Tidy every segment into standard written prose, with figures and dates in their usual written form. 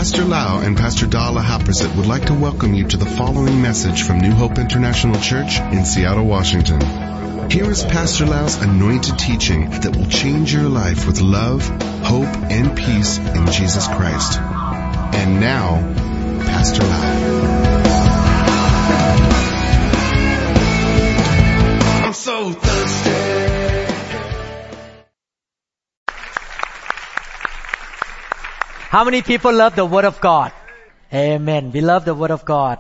Pastor Lau and Pastor Dala Haprasit would like to welcome you to the following message from New Hope International Church in Seattle, Washington. Here is Pastor Lau's anointed teaching that will change your life with love, hope, and peace in Jesus Christ. And now, Pastor Lau. I'm so thirsty. How many people love the Word of God? Amen. We love the Word of God.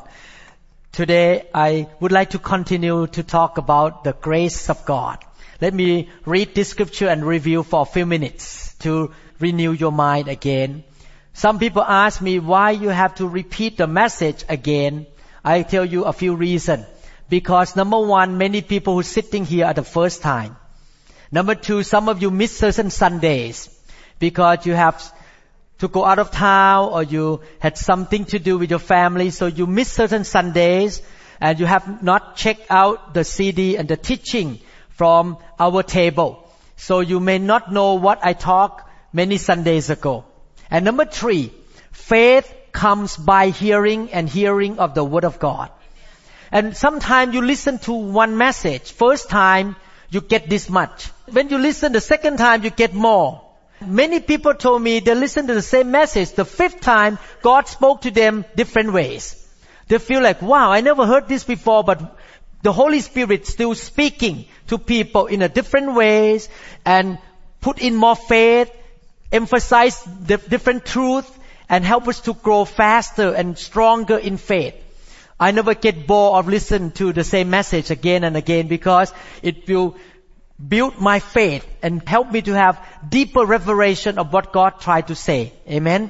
Today, I would like to continue to talk about the grace of God. Let me read this scripture and review for a few minutes to renew your mind again. Some people ask me why you have to repeat the message again. I tell you a few reasons. Because number one, many people who are sitting here are the first time. Number two, some of you miss certain Sundays because you have to go out of town or you had something to do with your family, so you miss certain Sundays and you have not checked out the CD and the teaching from our table. So you may not know what I talked many Sundays ago. And number three, faith comes by hearing and hearing of the Word of God. And sometimes you listen to one message. First time, you get this much. When you listen the second time, you get more. Many people told me they listened to the same message. The fifth time, God spoke to them different ways. They feel like, wow, I never heard this before, but the Holy Spirit still speaking to people in a different ways and put in more faith, emphasize the different truth, and help us to grow faster and stronger in faith. I never get bored of listening to the same message again and again because it will build my faith and help me to have deeper revelation of what God tried to say. Amen.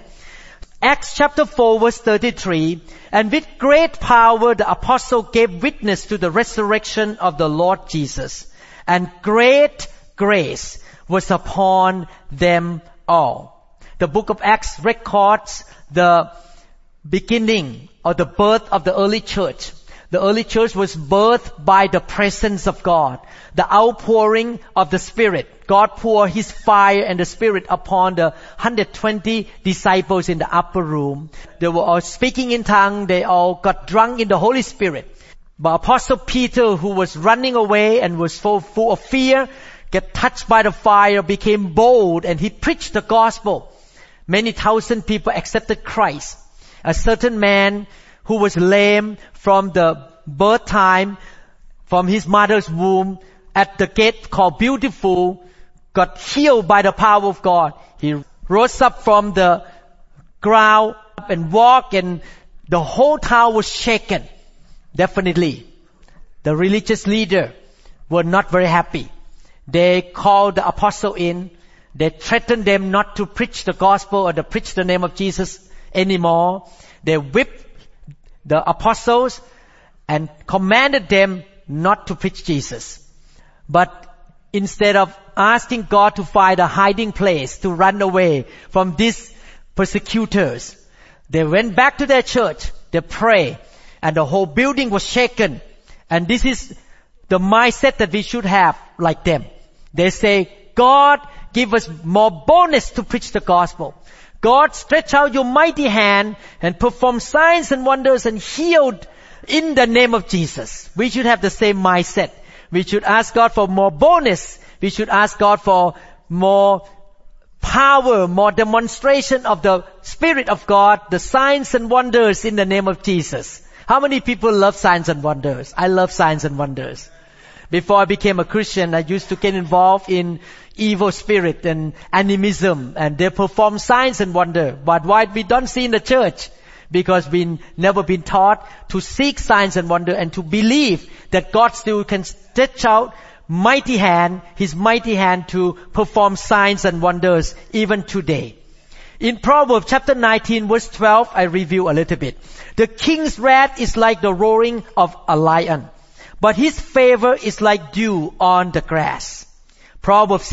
Acts chapter 4 verse 33. And with great power the apostle gave witness to the resurrection of the Lord Jesus. And great grace was upon them all. The book of Acts records the beginning or the birth of the early church. The early church was birthed by the presence of God, the outpouring of the Spirit. God poured His fire and the Spirit upon the 120 disciples in the upper room. They were all speaking in tongues. They all got drunk in the Holy Spirit. But Apostle Peter, who was running away and was so full of fear, get touched by the fire, became bold, and he preached the gospel. Many thousand people accepted Christ. A certain man who was lame from the birth time, from his mother's womb, at the gate called Beautiful, got healed by the power of God. He rose up from the ground and walked, and the whole town was shaken. Definitely. The religious leader were not very happy. They called the apostle in. They threatened them not to preach the gospel or to preach the name of Jesus anymore. They whipped the apostles and commanded them not to preach Jesus. But instead of asking God to find a hiding place to run away from these persecutors, they went back to their church, they prayed, and the whole building was shaken. And this is the mindset that we should have like them. They say, God, give us more boldness to preach the gospel. God, stretch out your mighty hand and perform signs and wonders and healed in the name of Jesus. We should have the same mindset. We should ask God for more boldness. We should ask God for more power, more demonstration of the Spirit of God, the signs and wonders in the name of Jesus. How many people love signs and wonders? I love signs and wonders. Before I became a Christian, I used to get involved in evil spirit and animism, and they perform signs and wonder. But why we don't see in the church? Because we never been taught to seek signs and wonder and to believe that God still can stretch out mighty hand, His mighty hand to perform signs and wonders even today. In Proverbs chapter 19 verse 12, I review a little bit. The king's wrath is like the roaring of a lion, but his favor is like dew on the grass. Proverbs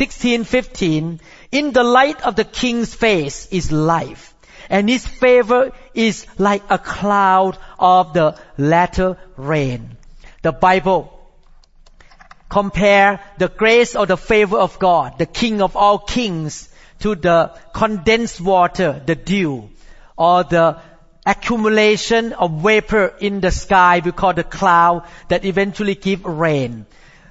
16:15, in the light of the king's face is life, and his favor is like a cloud of the latter rain. The Bible compare the grace or the favor of God, the King of all kings, to the condensed water, the dew or the accumulation of vapor in the sky we call the cloud that eventually give rain.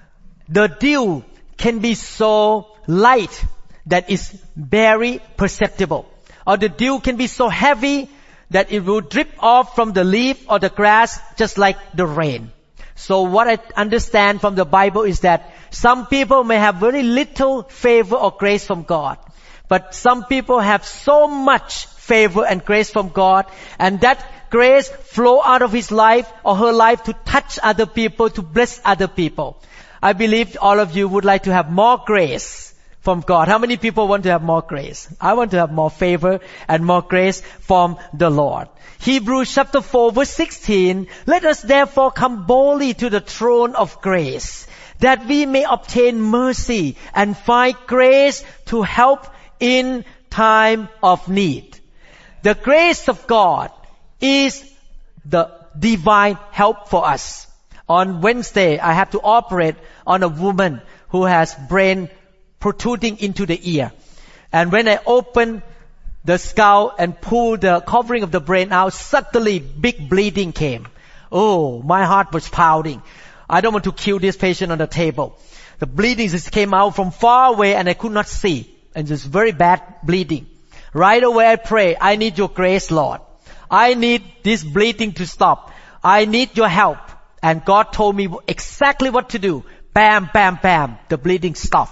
The dew can be so light that is very perceptible, or the dew can be so heavy that it will drip off from the leaf or the grass just like the rain. So what I understand from the Bible is that some people may have very little favor or grace from God, but some people have so much favor and grace from God, and that grace flow out of his life or her life to touch other people, to bless other people. I believe all of you would like to have more grace from God. How many people want to have more grace? I want to have more favor and more grace from the Lord. Hebrews chapter 4 verse 16, let us therefore come boldly to the throne of grace, that we may obtain mercy and find grace to help in time of need. The grace of God is the divine help for us. On Wednesday, I have to operate on a woman who has brain protruding into the ear. And when I open the skull and pull the covering of the brain out, suddenly big bleeding came. Oh, my heart was pounding. I don't want to kill this patient on the table. The bleeding just came out from far away and I could not see. And it's very bad bleeding. Right away I pray, I need your grace, Lord. I need this bleeding to stop. I need your help. And God told me exactly what to do. Bam, bam, bam. The bleeding stopped.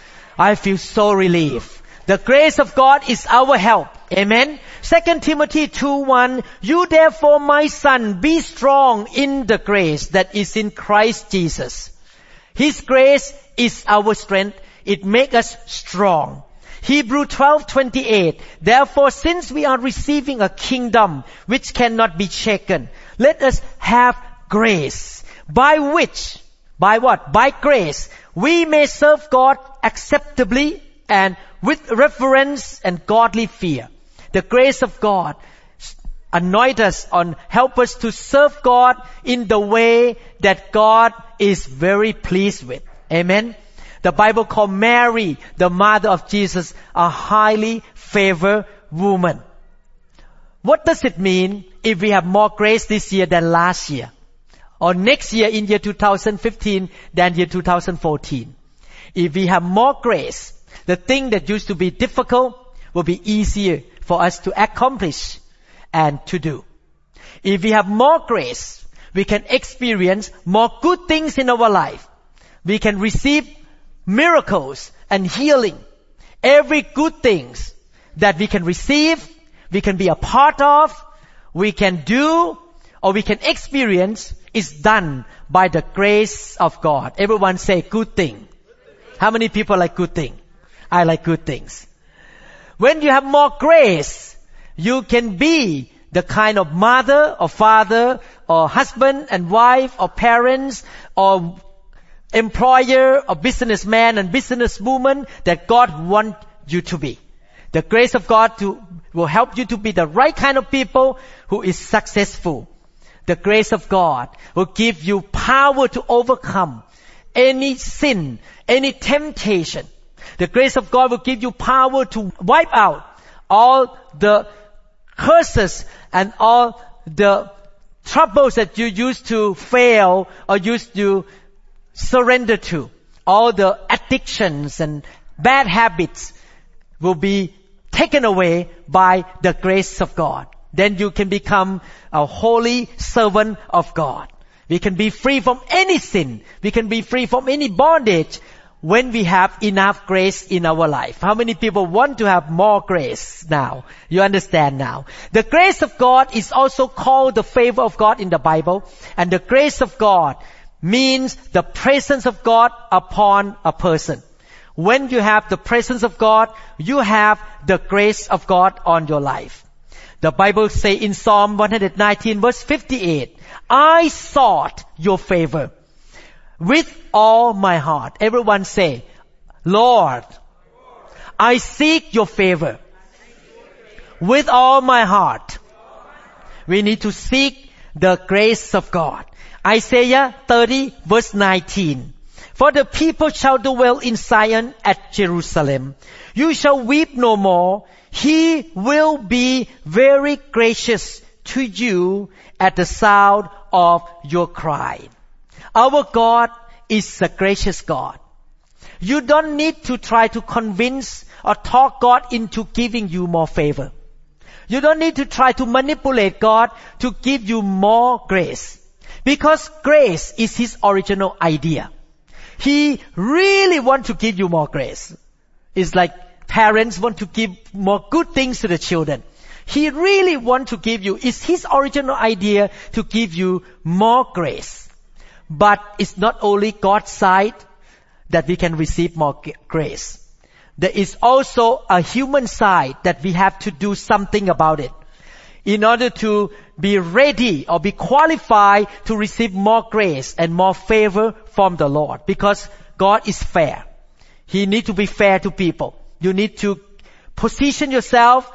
I feel so relieved. The grace of God is our help. Amen. 2 Timothy 2:1, you therefore, my son, be strong in the grace that is in Christ Jesus. His grace is our strength. It makes us strong. Hebrews 12:28, therefore, since we are receiving a kingdom which cannot be shaken, let us have grace, by what? By grace, we may serve God acceptably and with reverence and godly fear. The grace of God anoint us and help us to serve God in the way that God is very pleased with. Amen. The Bible called Mary, the mother of Jesus, a highly favored woman. What does it mean if we have more grace this year than last year? Or next year in year 2015 than year 2014? If we have more grace, the thing that used to be difficult will be easier for us to accomplish and to do. If we have more grace, we can experience more good things in our life. We can receive miracles and healing. Every good things that we can receive, we can be a part of, we can do, or we can experience is done by the grace of God. Everyone say good thing. How many people like good thing? I like good things. When you have more grace, you can be the kind of mother or father or husband and wife or parents or employer or businessman and businesswoman that God wants you to be. The grace of God will help you to be the right kind of people who is successful. The grace of God will give you power to overcome any sin, any temptation. The grace of God will give you power to wipe out all the curses and all the troubles that you used to fail or used to surrender to. All the addictions and bad habits will be taken away by the grace of God. Then you can become a holy servant of God. We can be free from any sin. We can be free from any bondage when we have enough grace in our life. How many people want to have more grace now? You understand now. The grace of God is also called the favor of God in the Bible. And the grace of God means the presence of God upon a person. When you have the presence of God, you have the grace of God on your life. The Bible says in Psalm 119 verse 58, I sought your favor with all my heart. Everyone say, Lord, I seek your favor with all my heart. We need to seek the grace of God. Isaiah 30 verse 19. For the people shall dwell in Zion at Jerusalem. You shall weep no more. He will be very gracious to you at the sound of your cry. Our God is a gracious God. You don't need to try to convince or talk God into giving you more favor. You don't need to try to manipulate God to give you more grace. Because grace is His original idea. He really wants to give you more grace. It's like parents want to give more good things to the children. He really wants to give you, it's His original idea to give you more grace. But it's not only God's side that we can receive more grace. There is also a human side that we have to do something about it. In order to be ready or be qualified to receive more grace and more favor from the Lord. Because God is fair. He needs to be fair to people. You need to position yourself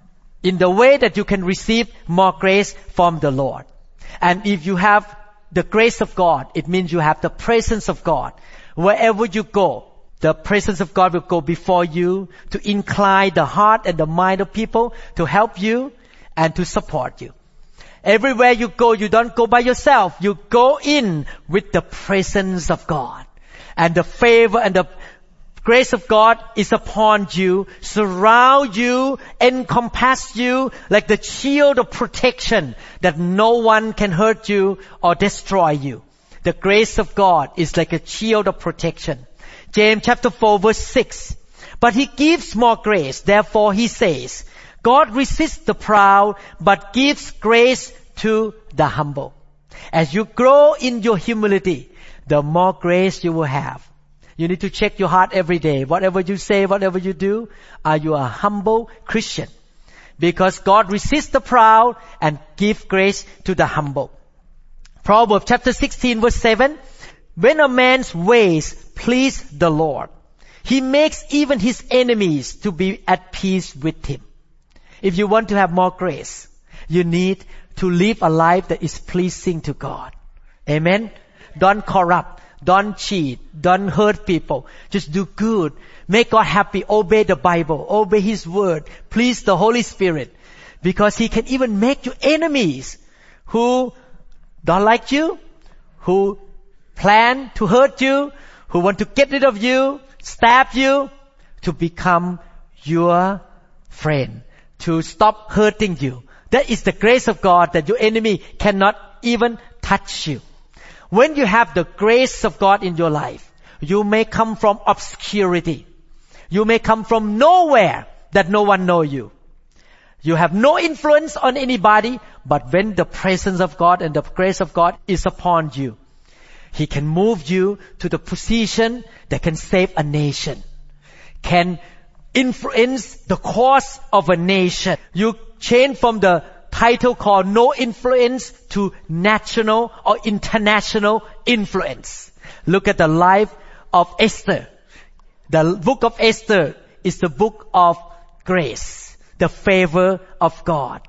in the way that you can receive more grace from the Lord. And if you have the grace of God, it means you have the presence of God. Wherever you go, the presence of God will go before you to incline the heart and the mind of people to help you and to support you. Everywhere you go, you don't go by yourself. You go in with the presence of God. And the favor and the grace of God is upon you, surround you, encompass you like the shield of protection that no one can hurt you or destroy you. The grace of God is like a shield of protection. James chapter 4 verse 6. But He gives more grace. Therefore He says, God resists the proud, but gives grace to the humble. As you grow in your humility, the more grace you will have. You need to check your heart every day. Whatever you say, whatever you do, are you a humble Christian? Because God resists the proud and gives grace to the humble. Proverbs chapter 16 verse 7. When a man's ways please the Lord, He makes even his enemies to be at peace with him. If you want to have more grace, you need to live a life that is pleasing to God. Amen? Don't corrupt. Don't cheat. Don't hurt people. Just do good. Make God happy. Obey the Bible. Obey His word. Please the Holy Spirit. Because He can even make you enemies who don't like you, who plan to hurt you, who want to get rid of you, stab you, to become your friend, to stop hurting you. That is the grace of God that your enemy cannot even touch you. When you have the grace of God in your life, you may come from obscurity. You may come from nowhere that no one knows you. You have no influence on anybody, but when the presence of God and the grace of God is upon you, He can move you to the position that can save a nation, can influence the course of a nation. You change from the title called no influence to national or international influence. Look at the life of Esther. The book of Esther is the book of grace, the favor of God.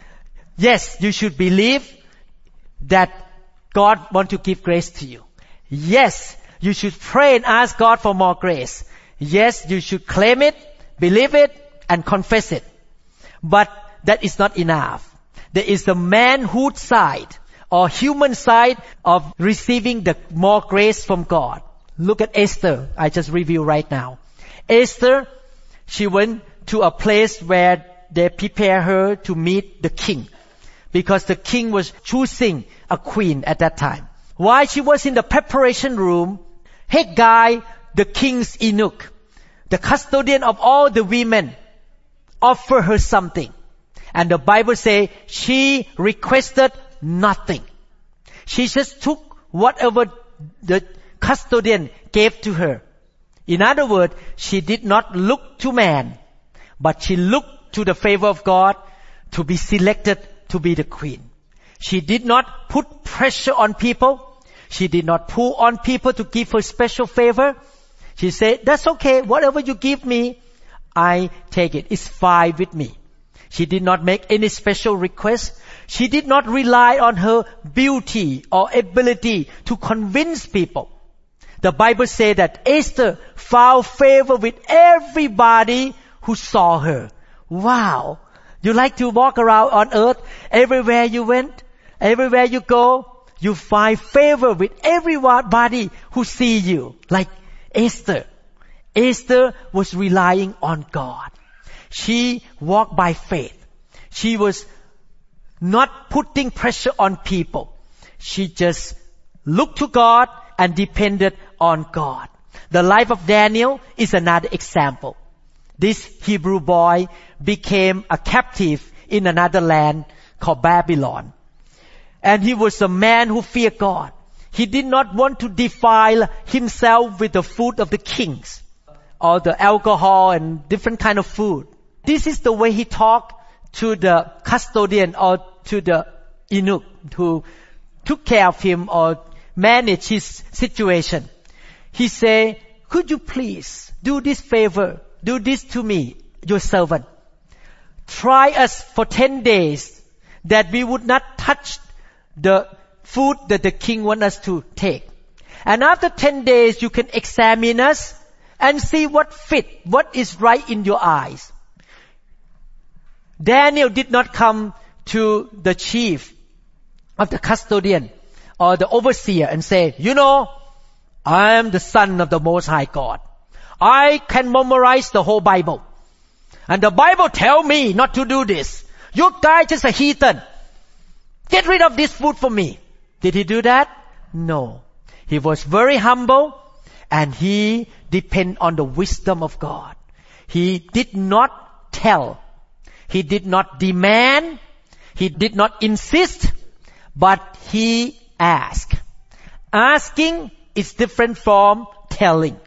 Yes, you should believe that God wants to give grace to you. Yes, you should pray and ask God for more grace. Yes, you should claim it, believe it, and confess it. But that is not enough. There is the manhood side or human side of receiving the more grace from God. Look at Esther. I just review right now. Esther, she went to a place where they prepare her to meet the king, because the king was choosing a queen at that time. While she was in the preparation room, Hegai, the king's eunuch, the custodian of all the women, offered her something. And the Bible says she requested nothing. She just took whatever the custodian gave to her. In other words, she did not look to man, but she looked to the favor of God to be selected to be the queen. She did not put pressure on people. She did not pull on people to give her special favor. She said, that's okay. Whatever you give me, I take it. It's fine with me. She did not make any special request. She did not rely on her beauty or ability to convince people. The Bible says that Esther found favor with everybody who saw her. Wow. You like to walk around on earth. Everywhere you went, everywhere you go, you find favor with everybody who see you. Like Esther. Esther was relying on God. She walked by faith. She was not putting pressure on people. She just looked to God and depended on God. The life of Daniel is another example. This Hebrew boy became a captive in another land called Babylon. And he was a man who feared God. He did not want to defile himself with the food of the kings or the alcohol and different kind of food. This is the way he talked to the custodian or to the eunuch who took care of him or managed his situation. He said, could you please do this favor, do this to me, your servant. Try us for 10 days that we would not touch the food that the king wants us to take. And after 10 days, you can examine us and see what is right in your eyes. Daniel did not come to the chief of the custodian or the overseer and say, I am the son of the Most High God. I can memorize the whole Bible. And the Bible tell me not to do this. You guys just a heathen. Get rid of this food for me. Did he do that? No. He was very humble and he depended on the wisdom of God. He did not tell. He did not demand. He did not insist. But he asked. Asking is different from telling.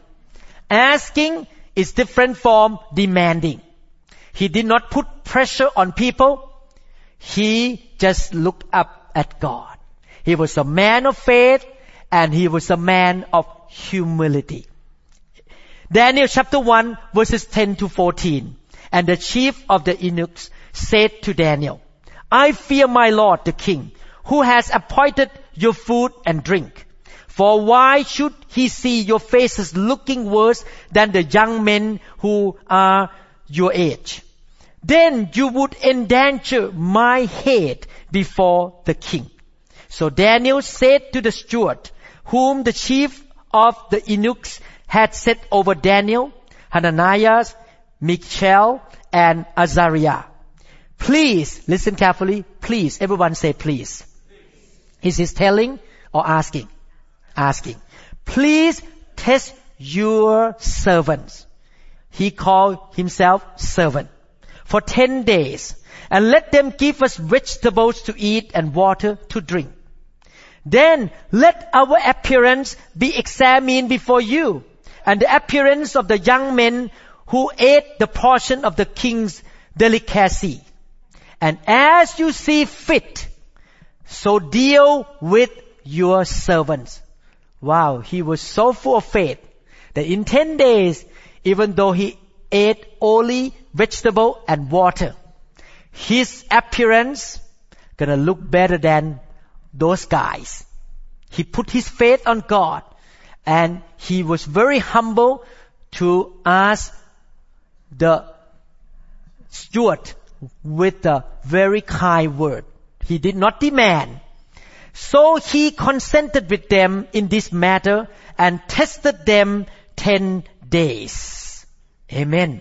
Asking is different from demanding. He did not put pressure on people. He just looked up at God. He was a man of faith and he was a man of humility. Daniel chapter 1 verses 10 to 14. And the chief of the eunuchs said to Daniel, I fear my lord the king, who has appointed your food and drink. For why should he see your faces looking worse than the young men who are your age? Then you would endanger my head before the king. So Daniel said to the steward, whom the chief of the eunuchs had set over Daniel, Hananiah, Mishael, and Azariah. Please, listen carefully. Please, everyone say please. Is he telling or asking? Asking. Please test your servants. He called himself servant. For 10 days. And let them give us vegetables to eat and water to drink. Then let our appearance be examined before you, and the appearance of the young men who ate the portion of the king's delicacy. And as you see fit, so deal with your servants. Wow, he was so full of faith that in 10 days, even though he ate only vegetable and water, his appearance gonna look better than those guys. He put his faith on God and he was very humble to ask the steward with a very kind word. He did not demand. So he consented with them in this matter and tested them 10 days. Amen.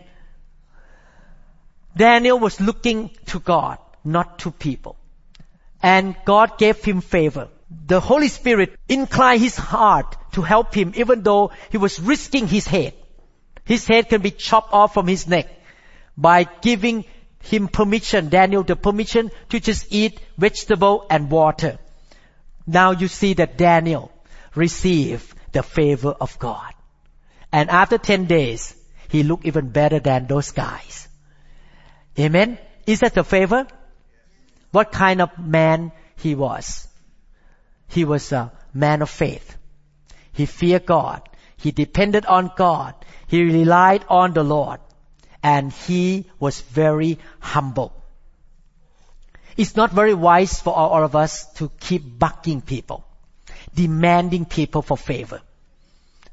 Daniel was looking to God, not to people. And God gave him favor. The Holy Spirit inclined his heart to help him even though he was risking his head. His head can be chopped off from his neck by giving him permission, Daniel, the permission to just eat vegetable and water. Now you see that Daniel received the favor of God. And after 10 days, he looked even better than those guys. Amen? Is that the favor? What kind of man he was? He was a man of faith. He feared God. He depended on God. He relied on the Lord. And he was very humble. It's not very wise for all of us to keep bugging people, demanding people for favor,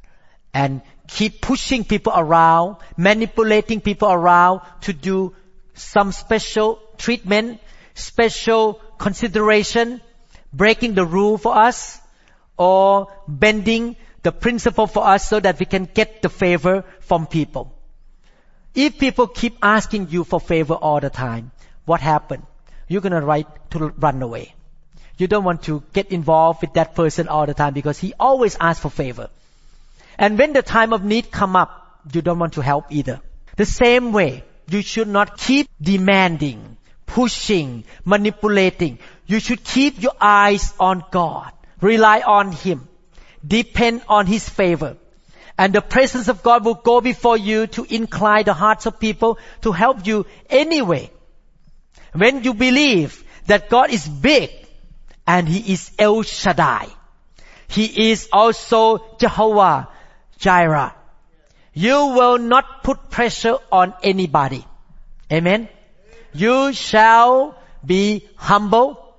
and keep pushing people around, manipulating people around to do some special treatment, special consideration, breaking the rule for us, or bending the principle for us so that we can get the favor from people. If people keep asking you for favor all the time, what happens? You're going to run away. You don't want to get involved with that person all the time because he always asks for favor. And when the time of need come up, you don't want to help either. The same way, you should not keep demanding, pushing, manipulating. You should keep your eyes on God. Rely on Him. Depend on His favor. And the presence of God will go before you to incline the hearts of people to help you anyway. When you believe that God is big and He is El Shaddai, He is also Jehovah Jireh, you will not put pressure on anybody. Amen. You shall be humble,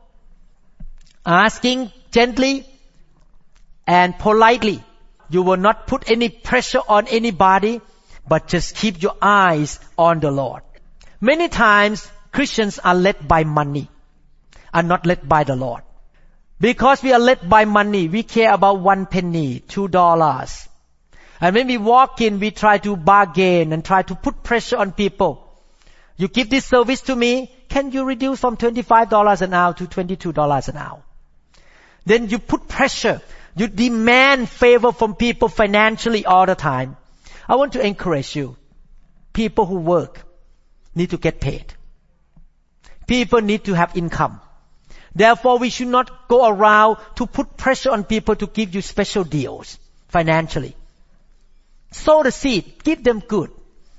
asking gently and politely. You will not put any pressure on anybody, but just keep your eyes on the Lord. Many times, Christians are led by money, are not led by the Lord. Because we are led by money, we care about 1 penny, $2. And when we walk in, we try to bargain and try to put pressure on people. You give this service to me, can you reduce from $25 an hour to $22 an hour? Then you put pressure. You demand favor from people financially all the time. I want to encourage you. People who work need to get paid. People need to have income. Therefore, we should not go around to put pressure on people to give you special deals financially. Sow the seed. Give them good.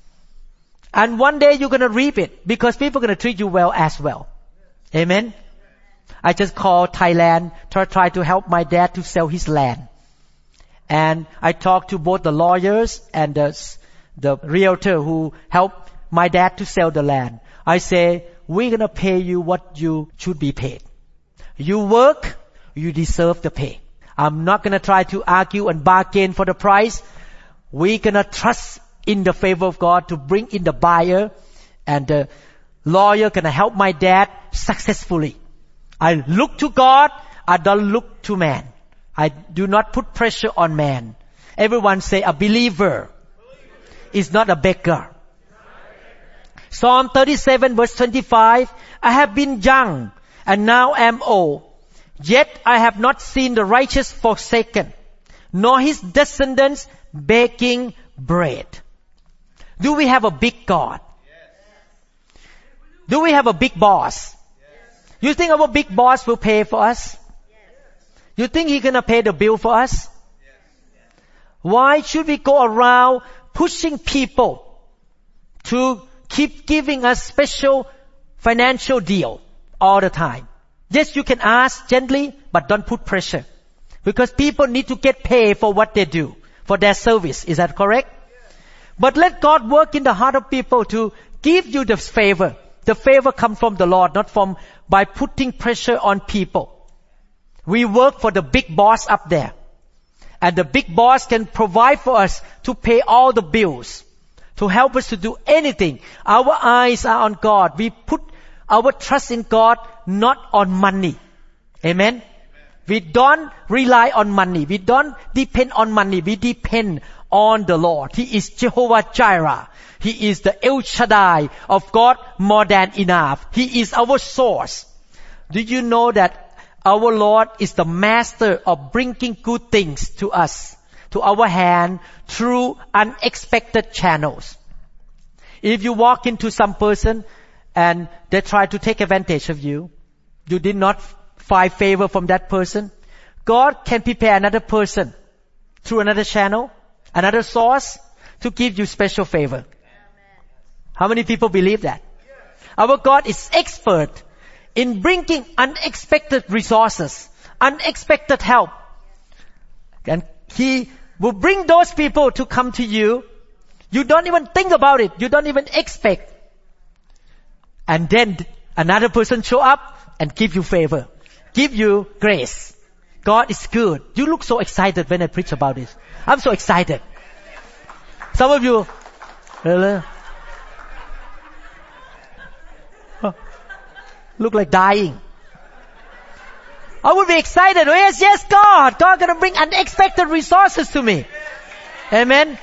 And one day you're going to reap it because people are going to treat you well as well. Amen. I just called Thailand to try to help my dad to sell his land. And I talked to both the lawyers and the realtor who helped my dad to sell the land. I say, we're going to pay you what you should be paid. You work, you deserve the pay. I'm not going to try to argue and bargain for the price. We're going to trust in the favor of God to bring in the buyer, and the lawyer going to help my dad successfully. I look to God, I don't look to man. I do not put pressure on man. Everyone say a believer is not a beggar. Psalm 37 verse 25, I have been young and now am old. Yet I have not seen the righteous forsaken, nor his descendants baking bread. Do we have a big God? Do we have a big boss? You think our big boss will pay for us? You think He's going to pay the bill for us? Why should we go around pushing people to keep giving us special financial deal all the time? Yes, you can ask gently, but don't put pressure. Because people need to get paid for what they do, for their service. Is that correct? But let God work in the heart of people to give you the favor. The favor comes from the Lord, not from by putting pressure on people. We work for the big boss up there. And the big boss can provide for us to pay all the bills, to help us to do anything. Our eyes are on God. We put our trust in God, not on money. Amen? We don't rely on money. We don't depend on money. We depend on the Lord. He is Jehovah Jireh. He is the El Shaddai of God, more than enough. He is our source. Do you know that our Lord is the master of bringing good things to us, to our hand, through unexpected channels? If you walk into some person and they try to take advantage of you, you did not find favor from that person, God can prepare another person through another channel, another source, to give you special favor. How many people believe that? Our God is expert in bringing unexpected resources, unexpected help. And He will bring those people to come to you. You don't even think about it. You don't even expect. And then another person show up and give you favor, give you grace. God is good. You look so excited when I preach about this. I'm so excited. Some of you, really? look like dying. I would be excited. Oh, yes, God gonna bring unexpected resources to me. Amen.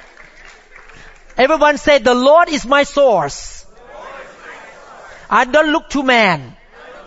Everyone say, the Lord is my source. I don't look to man.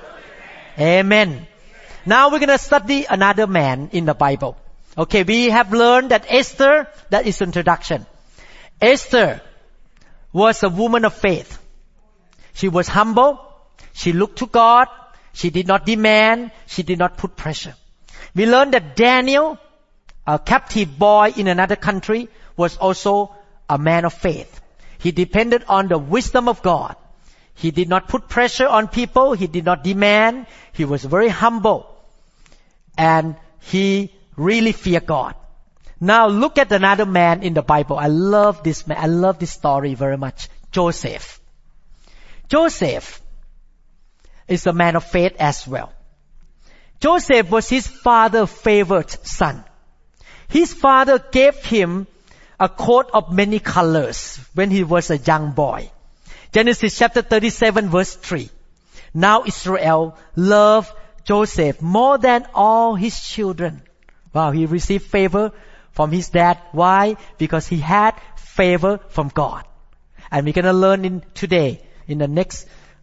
Amen. Now we're gonna study another man in the Bible. Okay, we have learned that Esther, that is introduction. Esther was a woman of faith. She was humble. She looked to God. She did not demand. She did not put pressure. We learned that Daniel, a captive boy in another country, was also a man of faith. He depended on the wisdom of God. He did not put pressure on people. He did not demand. He was very humble. And he really feared God. Now look at another man in the Bible. I love this man. I love this story very much. Joseph. Joseph is a man of faith as well. Joseph was his father's favorite son. His father gave him a coat of many colors when he was a young boy. Genesis chapter 37 verse 3. Now Israel loved Joseph more than all his children. Wow, he received favor from his dad. Why? Because he had favor from God. And we're going to learn today, in the next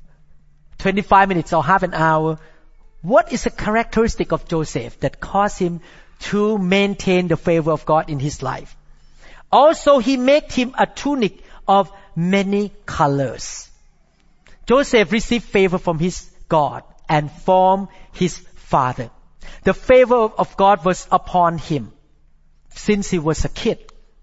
25 minutes or half an hour, what is a characteristic of Joseph that caused him to maintain the favor of God in his life. Also, he made him a tunic of many colors. Joseph received favor from his God and from his father. The favor of God was upon him since he was a kid.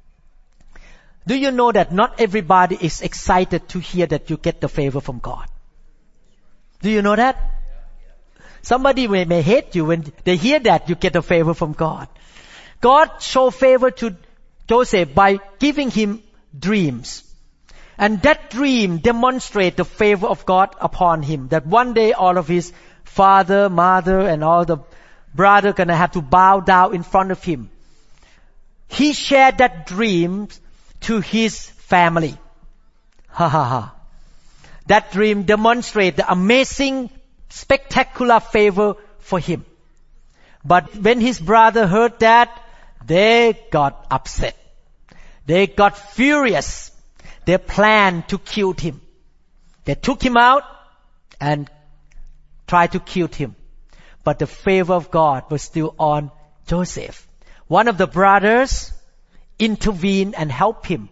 Do you know that not everybody is excited to hear that you get the favor from God? Do you know that? Somebody may hate you when they hear that you get a favor from God. God showed favor to Joseph by giving him dreams. And that dream demonstrates the favor of God upon him. That one day all of his father, mother, and all the brother gonna have to bow down in front of him. He shared that dream to his family. Ha ha ha. That dream demonstrates the amazing, spectacular favor for him. But when his brother heard that, they got upset. They got furious. They planned to kill him. They took him out and tried to kill him. But the favor of God was still on Joseph. One of the brothers intervened and helped him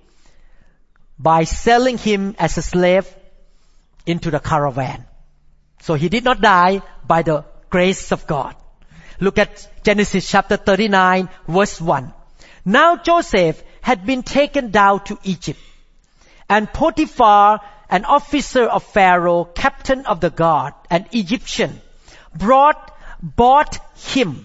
by selling him as a slave into the caravan. So he did not die by the grace of God. Look at Genesis chapter 39 verse 1. Now Joseph had been taken down to Egypt. And Potiphar, an officer of Pharaoh, captain of the guard, an Egyptian, bought him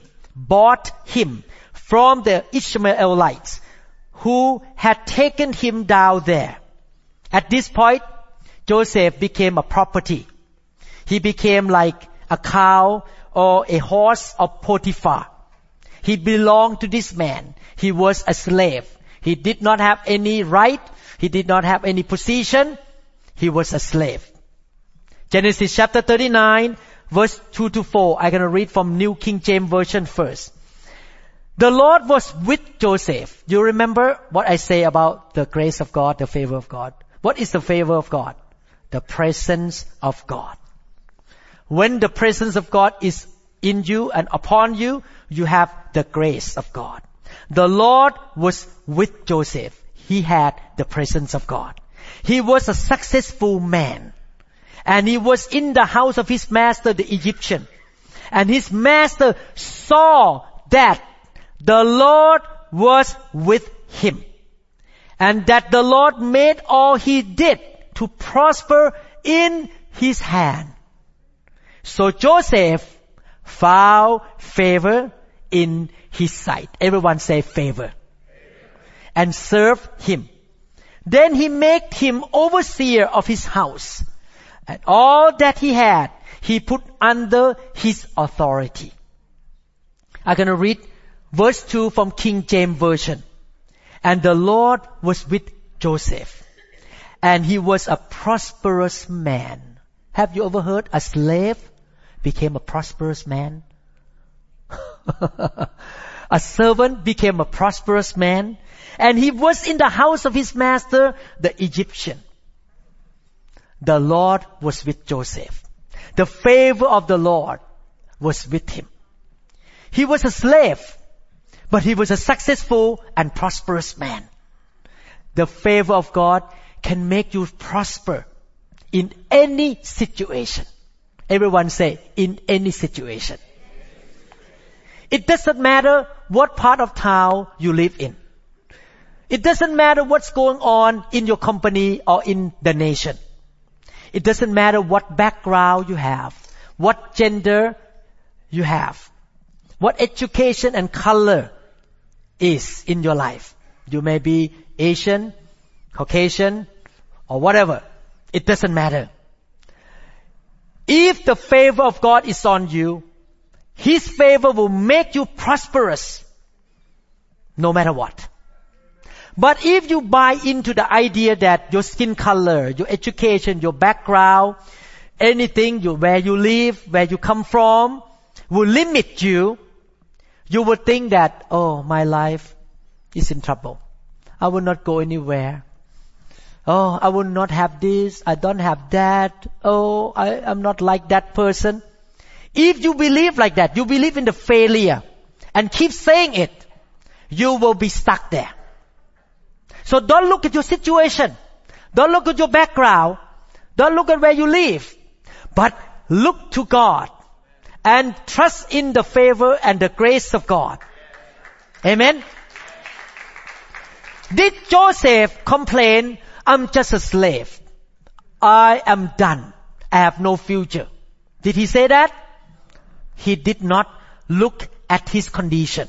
from the Ishmaelites who had taken him down there. At this point, Joseph became a property. He became like a cow or a horse of Potiphar. He belonged to this man. He was a slave. He did not have any right. He did not have any position. He was a slave. Genesis chapter 39, verse 2 to 4. I'm going to read from New King James Version first. The Lord was with Joseph. You remember what I say about the grace of God, the favor of God? What is the favor of God? The presence of God. When the presence of God is in you and upon you, you have the grace of God. The Lord was with Joseph. He had the presence of God. He was a successful man. And he was in the house of his master, the Egyptian. And his master saw that the Lord was with him. And that the Lord made all he did to prosper in his hand. So Joseph found favor in his sight. Everyone say favor. And served him. Then he made him overseer of his house. And all that he had, he put under his authority. I'm going to read verse 2 from King James Version. And the Lord was with Joseph. And he was a prosperous man. Have you ever heard a slave became a prosperous man? A servant became a prosperous man, and he was in the house of his master, the Egyptian. The Lord was with Joseph. The favor of the Lord was with him. He was a slave, but he was a successful and prosperous man. The favor of God can make you prosper in any situation. Everyone say, in any situation. It doesn't matter what part of town you live in. It doesn't matter what's going on in your company or in the nation. It doesn't matter what background you have, what gender you have, what education and color is in your life. You may be Asian, Caucasian, or whatever. It doesn't matter. If the favor of God is on you, His favor will make you prosperous no matter what. But if you buy into the idea that your skin color, your education, your background, anything, where you live, where you come from, will limit you, you will think that, oh, my life is in trouble. I will not go anywhere. Oh, I will not have this. I don't have that. Oh, I'm not like that person. If you believe like that, you believe in the failure and keep saying it, you will be stuck there. So don't look at your situation. Don't look at your background. Don't look at where you live. But look to God and trust in the favor and the grace of God. Amen. Did Joseph complain, I'm just a slave. I am done. I have no future. Did he say that? He did not look at his condition.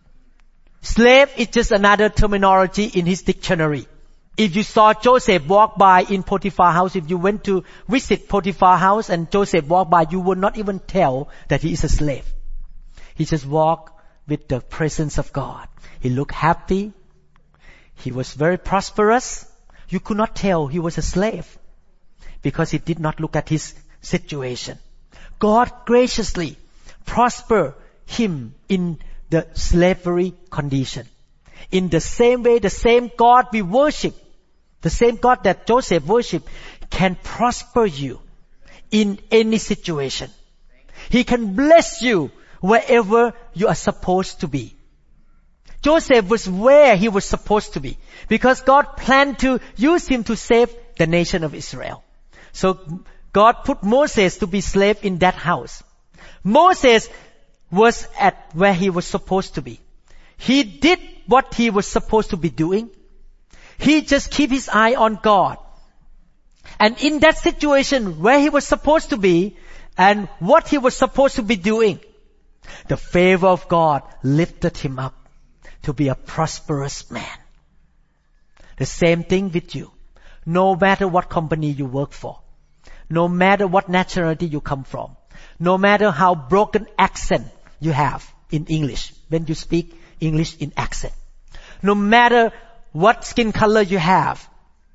Slave is just another terminology in his dictionary. If you saw Joseph walk by in Potiphar's house, if you went to visit Potiphar's house and Joseph walked by, you would not even tell that he is a slave. He just walked with the presence of God. He looked happy. He was very prosperous. You could not tell he was a slave because he did not look at his situation. God graciously prospered him in the slavery condition. In the same way, the same God we worship, the same God that Joseph worshiped, can prosper you in any situation. He can bless you wherever you are supposed to be. Joseph was where he was supposed to be because God planned to use him to save the nation of Israel. So God put Moses to be slave in that house. Moses was at where he was supposed to be. He did what he was supposed to be doing. He just kept his eye on God. And in that situation where he was supposed to be and what he was supposed to be doing, the favor of God lifted him up to be a prosperous man. The same thing with you. No matter what company you work for, no matter what nationality you come from, no matter how broken accent you have in English, when you speak English in accent, no matter what skin color you have,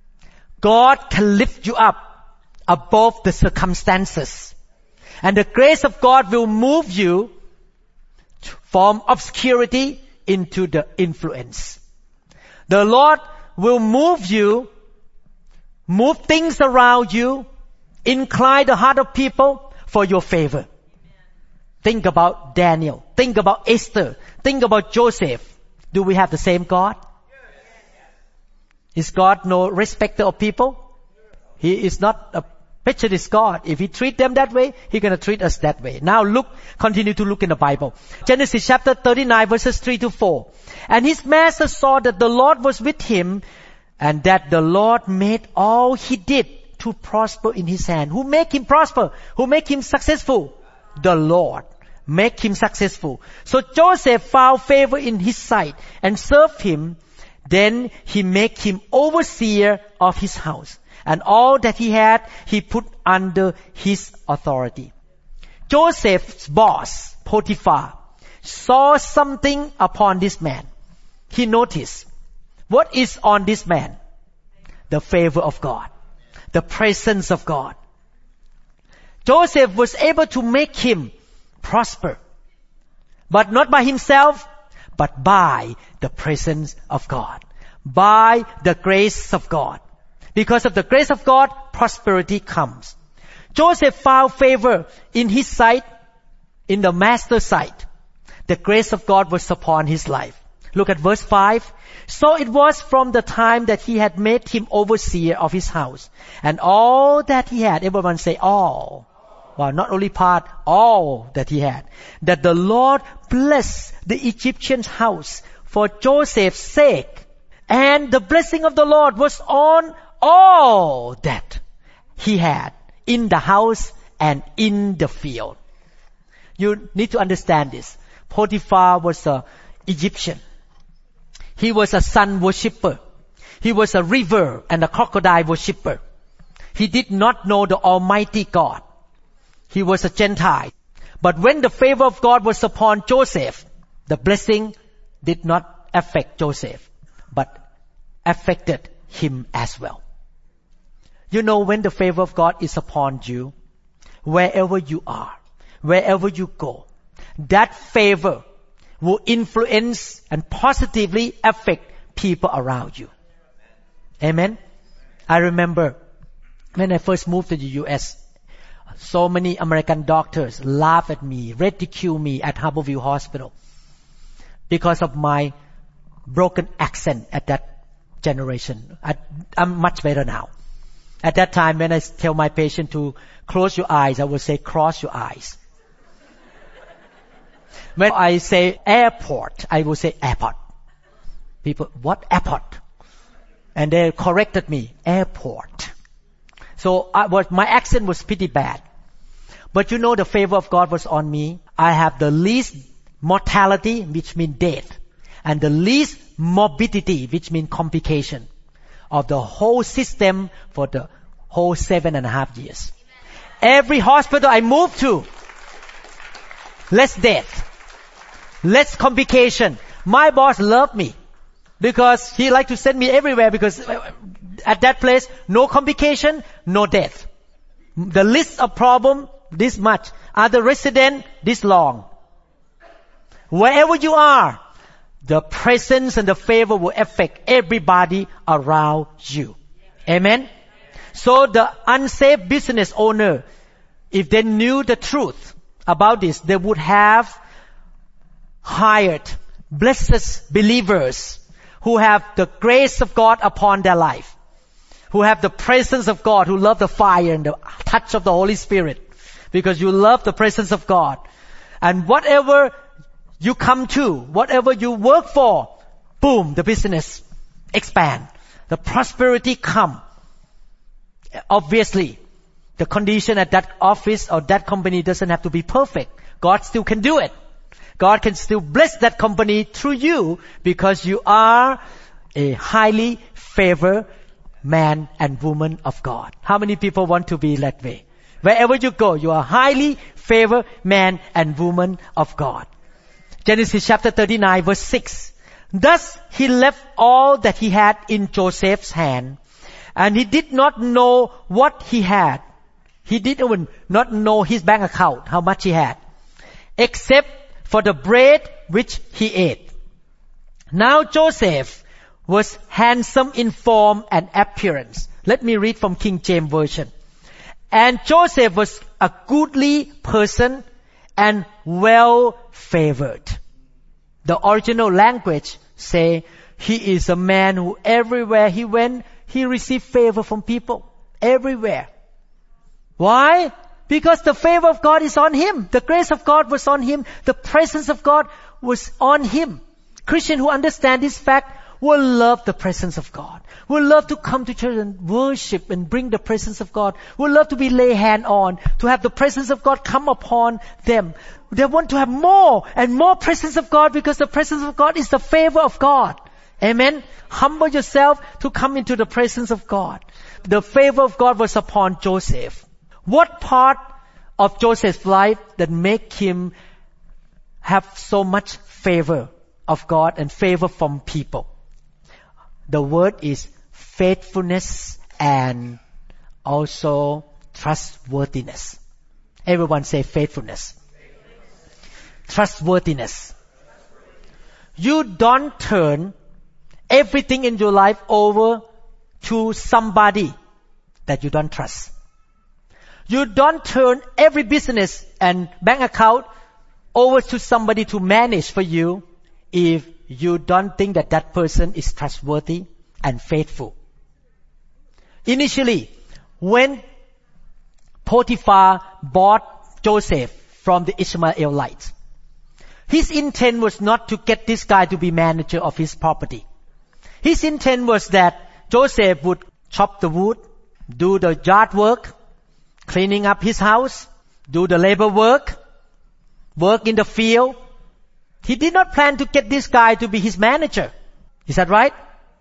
God can lift you up above the circumstances. And the grace of God will move you from obscurity into the influence. The Lord will move you, move things around you, incline the heart of people for your favor. Think about Daniel. Think about Esther. Think about Joseph. Do we have the same God? Is God no respecter of people? He is not a prejudiced God. If He treat them that way, He's going to treat us that way. Now continue to look in the Bible. Genesis chapter 39 verses 3 to 4. And his master saw that the Lord was with him and that the Lord made all he did to prosper in his hand. Who make him prosper? Who make him successful? The Lord make him successful. So Joseph found favor in his sight and served him. Then he made him overseer of his house. And all that he had, he put under his authority. Joseph's boss, Potiphar, saw something upon this man. He noticed, what is on this man? The favor of God. The presence of God. Joseph was able to make him prosper. But not by himself, but by the presence of God. By the grace of God. Because of the grace of God, prosperity comes. Joseph found favor in his sight, in the master's sight. The grace of God was upon his life. Look at verse 5. So it was from the time that he had made him overseer of his house, and all that he had, everyone say all. Well, not only part, all that he had, that the Lord blessed the Egyptian's house for Joseph's sake. And the blessing of the Lord was on all that he had in the house and in the field. You need to understand this. Potiphar was an Egyptian. He was a sun worshipper. He was a river and a crocodile worshipper. He did not know the Almighty God. He was a Gentile. But when the favor of God was upon Joseph, the blessing did not affect Joseph, but affected him as well. You know, when the favor of God is upon you, wherever you are, wherever you go, that favor will influence and positively affect people around you. Amen? I remember when I first moved to the U.S., so many American doctors laugh at me, ridicule me at Harborview Hospital because of my broken accent at that generation. I'm much better now. At that time, when I tell my patient to close your eyes, I would say cross your eyes. When I say airport, I will say airport. People, what airport? And they corrected me, airport. So my accent was pretty bad. But you know, the favor of God was on me. I have the least mortality, which means death, and the least morbidity, which means complication, of the whole system for the whole 7.5 years. Every hospital I moved to, less death, less complication. My boss loved me because he liked to send me everywhere, because at that place, no complication, no death. The list of problem, this much. Other resident, this long. Wherever you are, the presence and the favor will affect everybody around you. Amen? So the unsaved business owner, if they knew the truth about this, they would have hired blessed believers who have the grace of God upon their life, who have the presence of God, who love the fire and the touch of the Holy Spirit, because you love the presence of God. And whatever you come to, whatever you work for, boom, the business expand. The prosperity come. Obviously, the condition at that office or that company doesn't have to be perfect. God still can do it. God can still bless that company through you, because you are a highly favored man and woman of God. How many people want to be that way? Wherever you go, you are a highly favored man and woman of God. Genesis chapter 39 verse 6. Thus he left all that he had in Joseph's hand, and he did not know what he had. He did even not know his bank account, how much he had, except for the bread which he ate. Now Joseph was handsome in form and appearance. Let me read from King James Version. And Joseph was a goodly person and well favored. The original language say he is a man who everywhere he went, he received favor from people. Everywhere. Why? Because the favor of God is on him. The grace of God was on him. The presence of God was on him. Christians who understand this fact will love the presence of God, will love to come to church and worship and bring the presence of God, will love to be lay hand on, to have the presence of God come upon them. They want to have more and more presence of God, because the presence of God is the favor of God. Amen? Humble yourself to come into the presence of God. The favor of God was upon Joseph. What part of Joseph's life that make him have so much favor of God and favor from people? The word is faithfulness and also trustworthiness. Everyone say faithfulness. Trustworthiness. You don't turn everything in your life over to somebody that you don't trust. You don't turn every business and bank account over to somebody to manage for you if you don't think that that person is trustworthy and faithful. Initially, when Potiphar bought Joseph from the Ishmaelites, his intent was not to get this guy to be manager of his property. His intent was that Joseph would chop the wood, do the yard work, cleaning up his house, do the labor work in the field. He did not plan to get this guy to be his manager. Is that right?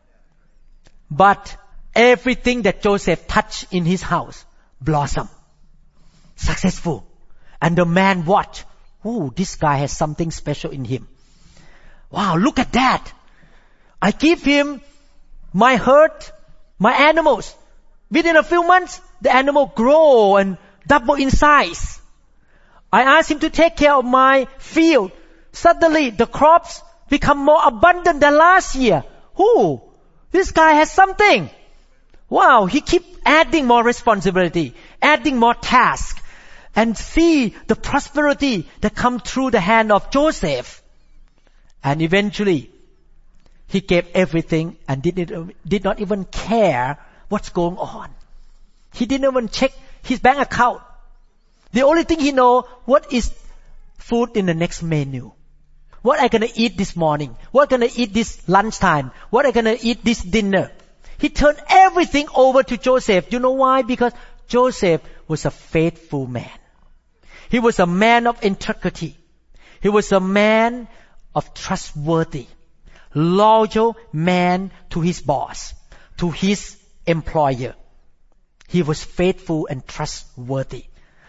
But everything that Joseph touched in his house blossomed, successful. And the man watched. Ooh, this guy has something special in him. Wow, look at that. I give him my herd, my animals. Within a few months, the animal grow and double in size. I asked him to take care of my field. Suddenly, the crops become more abundant than last year. Ooh, this guy has something. Wow, he keep adding more responsibility, adding more tasks, and see the prosperity that come through the hand of Joseph. And eventually, he gave everything and did not even care what's going on. He didn't even check his bank account. The only thing he know, what is food in the next menu? What I gonna eat this morning? What gonna eat this lunchtime? What I gonna eat this dinner? He turned everything over to Joseph. You know why? Because Joseph was a faithful man. He was a man of integrity. He was a man of trustworthy, loyal man to his boss, to his employer. He was faithful and trustworthy.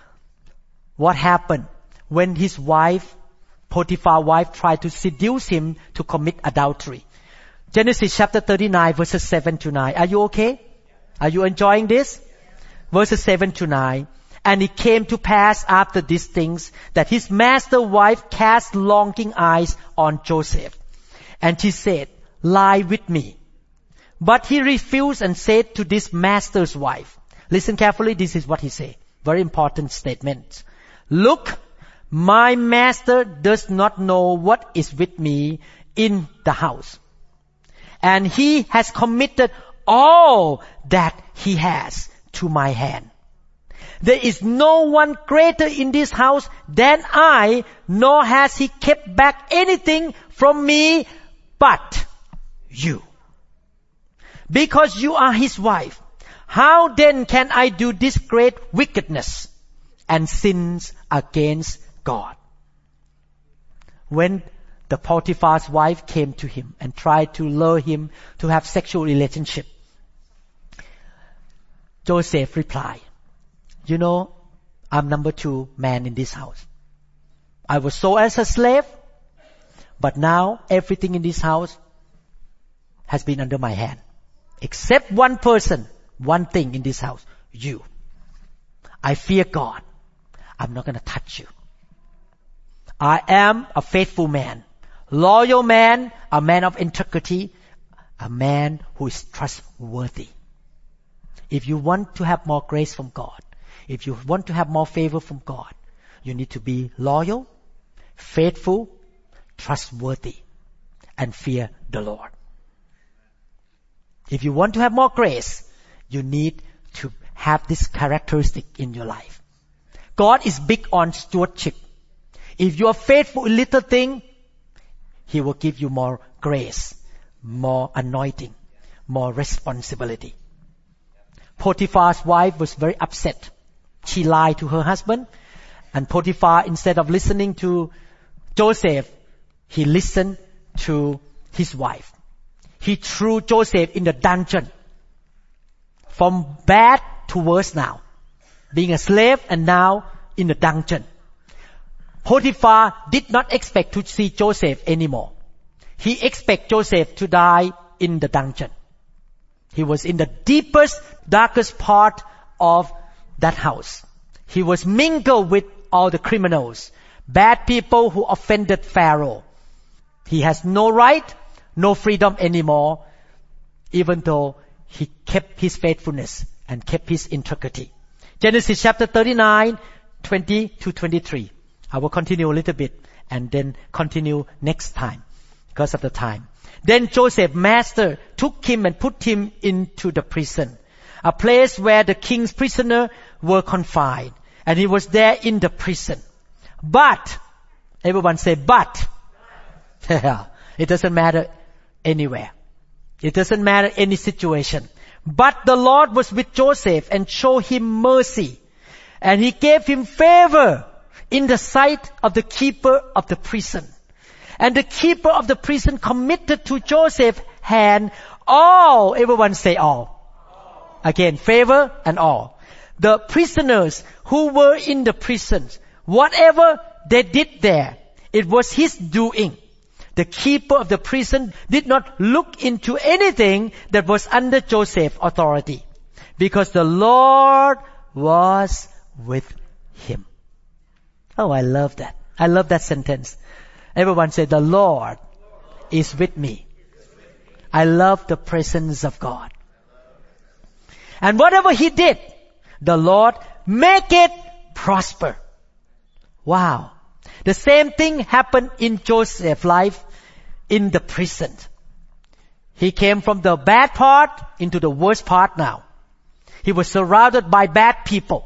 What happened when his wife, Potiphar's wife, tried to seduce him to commit adultery? Genesis chapter 39 verses 7 to 9. Are you okay? Are you enjoying this? Verses 7 to 9. And it came to pass after these things that his master's wife cast longing eyes on Joseph. And she said, lie with me. But he refused and said to this master's wife, listen carefully, this is what he said. Very important statement. Look, my master does not know what is with me in the house. And he has committed all that he has to my hand. There is no one greater in this house than I, nor has he kept back anything from me but you. Because you are his wife, how then can I do this great wickedness and sins against God? When the Potiphar's wife came to him and tried to lure him to have sexual relationship, Joseph replied, you know, I'm number 2 man in this house. I was sold as a slave, but now everything in this house has been under my hand. Except one person, one thing in this house, you. I fear God. I'm not going to touch you. I am a faithful man, loyal man, a man of integrity, a man who is trustworthy. If you want to have more grace from God, if you want to have more favor from God, you need to be loyal, faithful, trustworthy, and fear the Lord. If you want to have more grace, you need to have this characteristic in your life. God is big on stewardship. If you are faithful in little thing, He will give you more grace, more anointing, more responsibility. Potiphar's wife was very upset. She lied to her husband, and Potiphar, instead of listening to Joseph, he listened to his wife. He threw Joseph in the dungeon. From bad to worse now. Being a slave and now in the dungeon. Potiphar did not expect to see Joseph anymore. He expected Joseph to die in the dungeon. He was in the deepest, darkest part of that house. He was mingled with all the criminals, bad people who offended Pharaoh. He has no right, no freedom anymore, even though he kept his faithfulness and kept his integrity. Genesis chapter 39, 20 to 23. I will continue a little bit and then continue next time because of the time. Then Joseph's master took him and put him into the prison, a place where the king's prisoners were confined. And he was there in the prison. But, everyone say, but. It doesn't matter anywhere. It doesn't matter any situation. But the Lord was with Joseph and showed him mercy. And he gave him favor in the sight of the keeper of the prison. And the keeper of the prison committed to Joseph's hand all. Everyone say all. Again, favor and all. The prisoners who were in the prisons, whatever they did there, it was his doing. The keeper of the prison did not look into anything that was under Joseph's authority, because the Lord was with him. Oh, I love that. I love that sentence. Everyone say, the Lord is with me. I love the presence of God. And whatever he did, the Lord make it prosper. Wow. The same thing happened in Joseph's life in the prison. He came from the bad part into the worst part now. He was surrounded by bad people.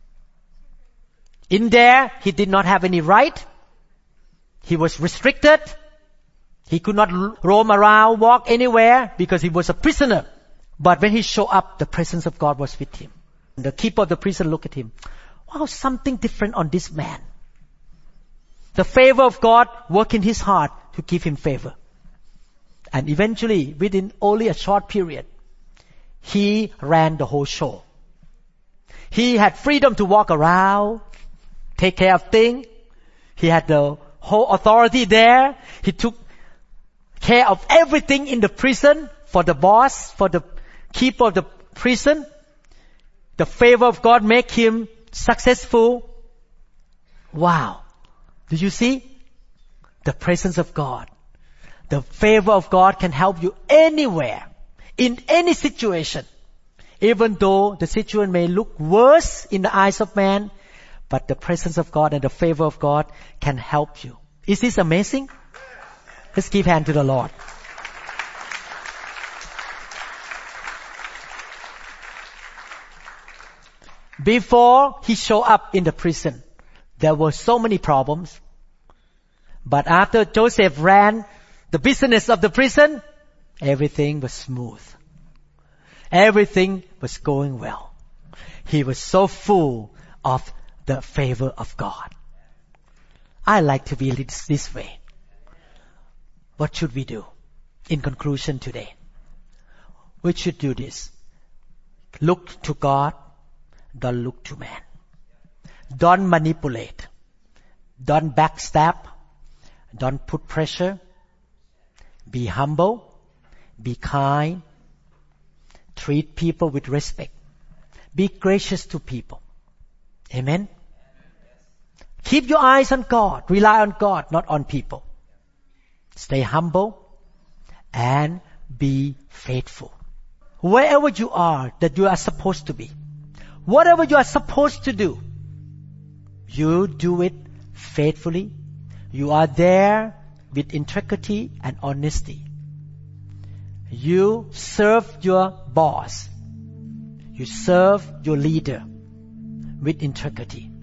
In there, he did not have any right. He was restricted. He could not roam around, walk anywhere because he was a prisoner. But when he showed up, the presence of God was with him. The keeper of the prison looked at him. Wow, something different on this man. The favor of God worked in his heart to give him favor. And eventually, within only a short period, he ran the whole show. He had freedom to walk around, take care of things. He had the whole authority there. He took care of everything in the prison for the boss, for the keeper of the prison. The favor of God make him successful. Wow. Do you see? The presence of God. The favor of God can help you anywhere, in any situation. Even though the situation may look worse in the eyes of man, but the presence of God and the favor of God can help you. Is this amazing? Let's give hand to the Lord. Before he showed up in the prison, there were so many problems. But after Joseph ran the business of the prison, everything was smooth. Everything was going well. He was so full of the favor of God. I like to be this way. What should we do? In conclusion today, we should do this. Look to God. Don't look to man. Don't manipulate. Don't backstab. Don't put pressure. Be humble. Be kind. Treat people with respect. Be gracious to people. Amen? Keep your eyes on God. Rely on God, not on people. Stay humble and be faithful. Wherever you are that you are supposed to be. Whatever you are supposed to do, you do it faithfully. You are there with integrity and honesty. You serve your boss. You serve your leader with integrity.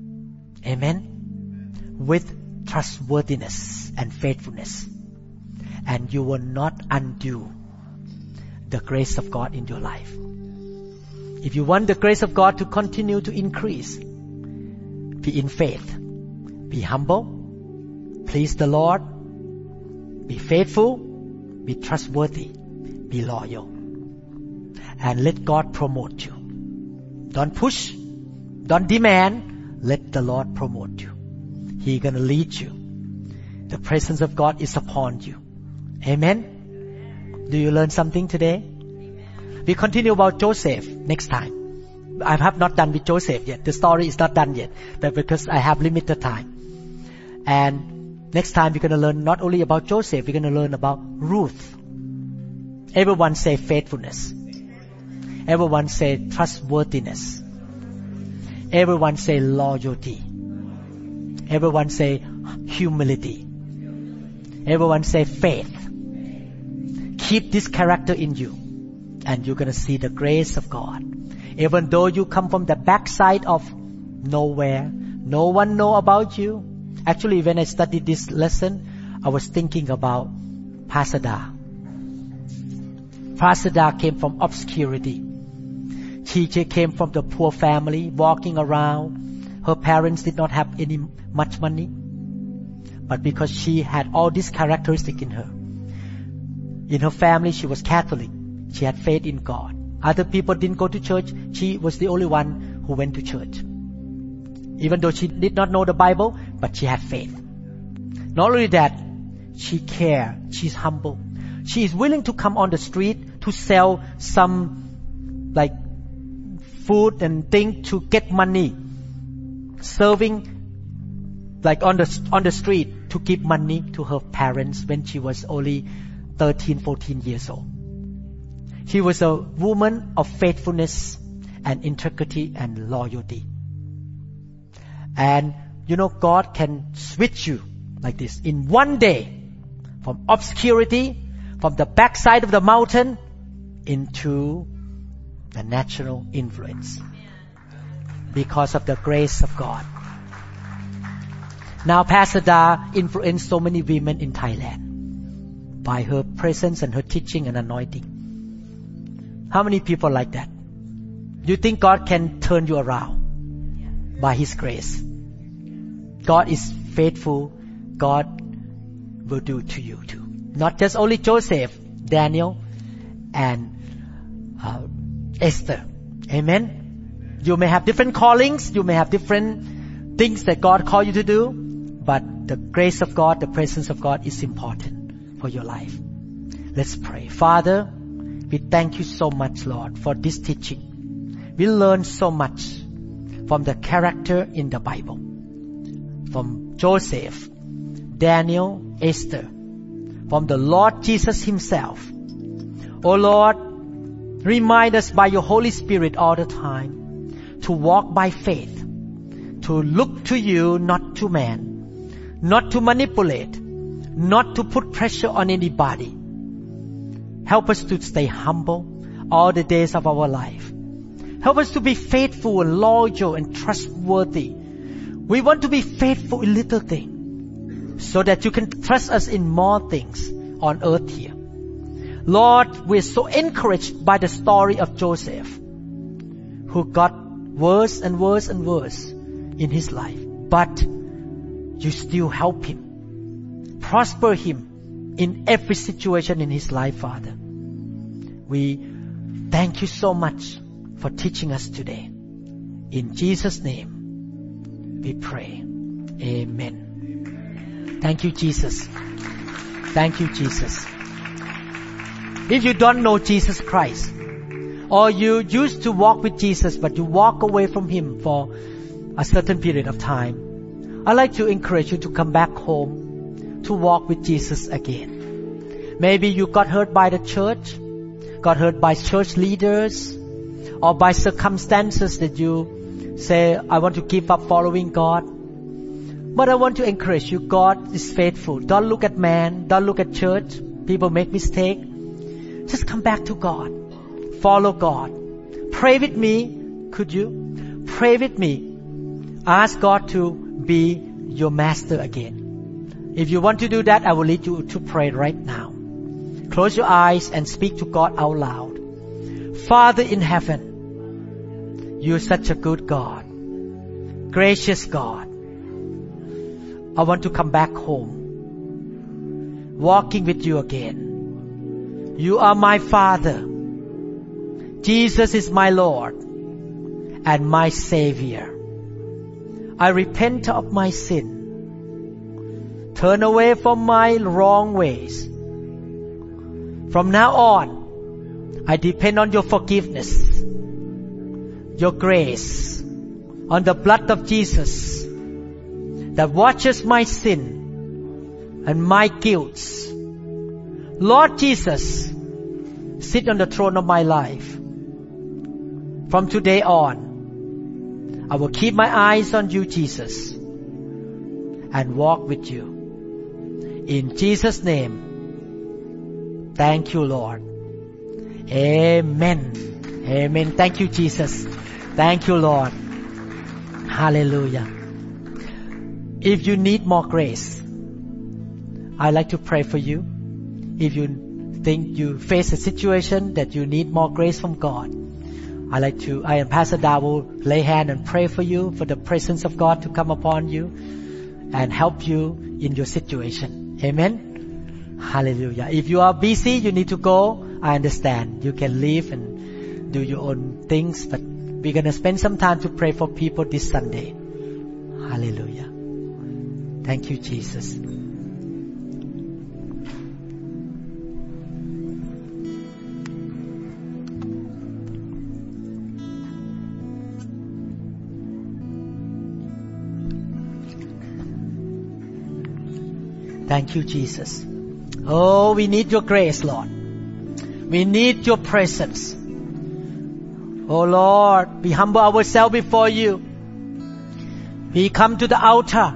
Amen? With trustworthiness and faithfulness. And you will not undo the grace of God in your life. If you want the grace of God to continue to increase, be in faith. Be humble. Please the Lord. Be faithful. Be trustworthy. Be loyal. And let God promote you. Don't push. Don't demand. Let the Lord promote you. He's going to lead you. The presence of God is upon you. Amen? Do you learn something today? We continue about Joseph next time. I have not done with Joseph yet. The story is not done yet, but because I have limited time. And next time we're going to learn not only about Joseph, we're going to learn about Ruth. Everyone say faithfulness. Everyone say trustworthiness. Everyone say loyalty. Everyone say humility. Everyone say faith. Keep this character in you, and you're going to see the grace of God. Even though you come from the backside of nowhere, no one know about you. Actually, when I studied this lesson, I was thinking about Pastor Da. Pastor Da came from obscurity. She came from the poor family, walking around. Her parents did not have any much money. But because she had all these characteristics in her. In her family, she was Catholic. She had faith in God. Other people didn't go to church. She was the only one who went to church. Even though she did not know the Bible, but she had faith. Not only that, she cared. She's humble. She is willing to come on the street to sell some like food and things to get money. Serving like on the street to give money to her parents when she was only 13, 14 years old. She was a woman of faithfulness and integrity and loyalty. And God can switch you like this in one day from obscurity, from the backside of the mountain into the natural influence because of the grace of God. Now Pastor Da influenced so many women in Thailand by her presence and her teaching and anointing. How many people like that? Do you think God can turn you around by His grace? God is faithful. God will do to you too. Not just only Joseph, Daniel, and Esther. Amen? You may have different callings. You may have different things that God called you to do. But the grace of God, the presence of God is important for your life. Let's pray. Father, we thank you so much, Lord, for this teaching. We learn so much from the character in the Bible. From Joseph, Daniel, Esther. From the Lord Jesus Himself. Oh Lord, remind us by your Holy Spirit all the time to walk by faith, to look to you, not to man, not to manipulate, not to put pressure on anybody. Help us to stay humble all the days of our life. Help us to be faithful and loyal and trustworthy. We want to be faithful in little things so that you can trust us in more things on earth here. Lord, we're so encouraged by the story of Joseph, who got worse and worse and worse in his life. But you still help him, prosper him in every situation in his life, Father. We thank you so much for teaching us today. In Jesus' name, we pray. Amen. Thank you, Jesus. Thank you, Jesus. If you don't know Jesus Christ, or you used to walk with Jesus, but you walk away from Him for a certain period of time, I'd like to encourage you to come back home to walk with Jesus again. Maybe you got hurt by the church, got hurt by church leaders, or by circumstances that you say, I want to give up following God. But I want to encourage you, God is faithful. Don't look at man, don't look at church. People make mistakes. Just come back to God. Follow God. Pray with me. Could you? Pray with me. Ask God to be your master again. If you want to do that, I will lead you to pray right now. Close your eyes and speak to God out loud. Father in heaven, you're such a good God, gracious God. I want to come back home, walking with you again. You are my Father. Jesus is my Lord and my Savior. I repent of my sin. Turn away from my wrong ways. From now on, I depend on your forgiveness. your grace, on the blood of Jesus that washes my sin and my guilt. Lord Jesus, sit on the throne of my life. From today on, I will keep my eyes on you, Jesus, and walk with you. In Jesus' name, thank you, Lord. Amen. Amen. Thank you, Jesus. Thank you, Lord. Hallelujah. If you need more grace, I'd like to pray for you. If you think you face a situation that you need more grace from God, I and Pastor Da will lay hand and pray for you, for the presence of God to come upon you and help you in your situation. Amen. Hallelujah. If you are busy, you need to go, I understand. You can leave and do your own things, but we're going to spend some time to pray for people this Sunday. Hallelujah. Thank you, Jesus. Thank you, Jesus. Oh, we need your grace, Lord. We need your presence. Oh, Lord, we humble ourselves before you. We come to the altar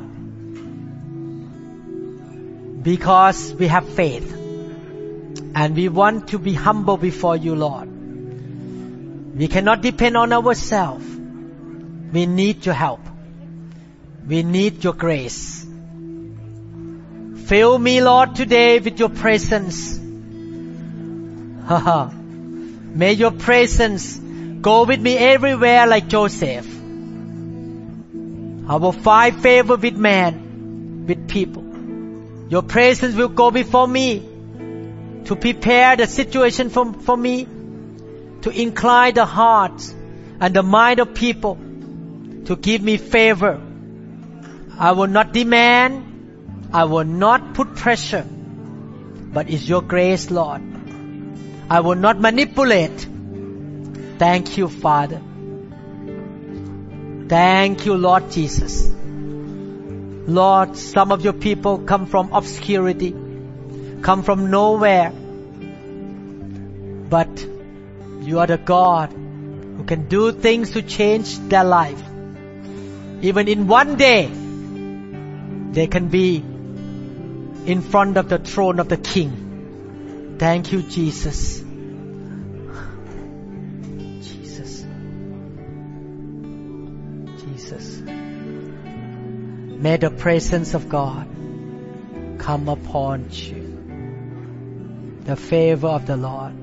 because we have faith. And we want to be humble before you, Lord. We cannot depend on ourselves. We need your help. We need your grace. Fill me, Lord, today with your presence. May your presence go with me everywhere like Joseph. I will find favor with man, with people. Your presence will go before me to prepare the situation for me, to incline the hearts and the mind of people, to give me favor. I will not demand, I will not put pressure, but it's your grace, Lord. I will not manipulate. Thank you, Father. Thank you, Lord Jesus. Lord, some of your people come from obscurity, come from nowhere. But you are the God who can do things to change their life. Even in one day, they can be in front of the throne of the King. Thank you, Jesus. Jesus. Jesus. May the presence of God come upon you. The favor of the Lord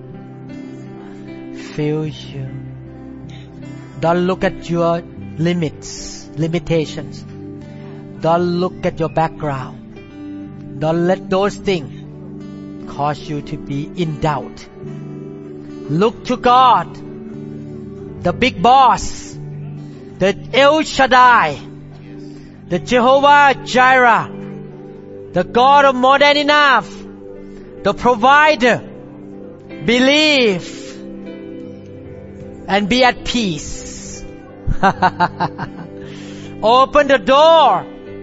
fill you. Don't look at your limitations. Don't look at your background. Don't let those things cause you to be in doubt. Look to God, the big boss, the El Shaddai, the Jehovah Jireh, the God of more than enough, the provider. Believe and be at peace. Open the door.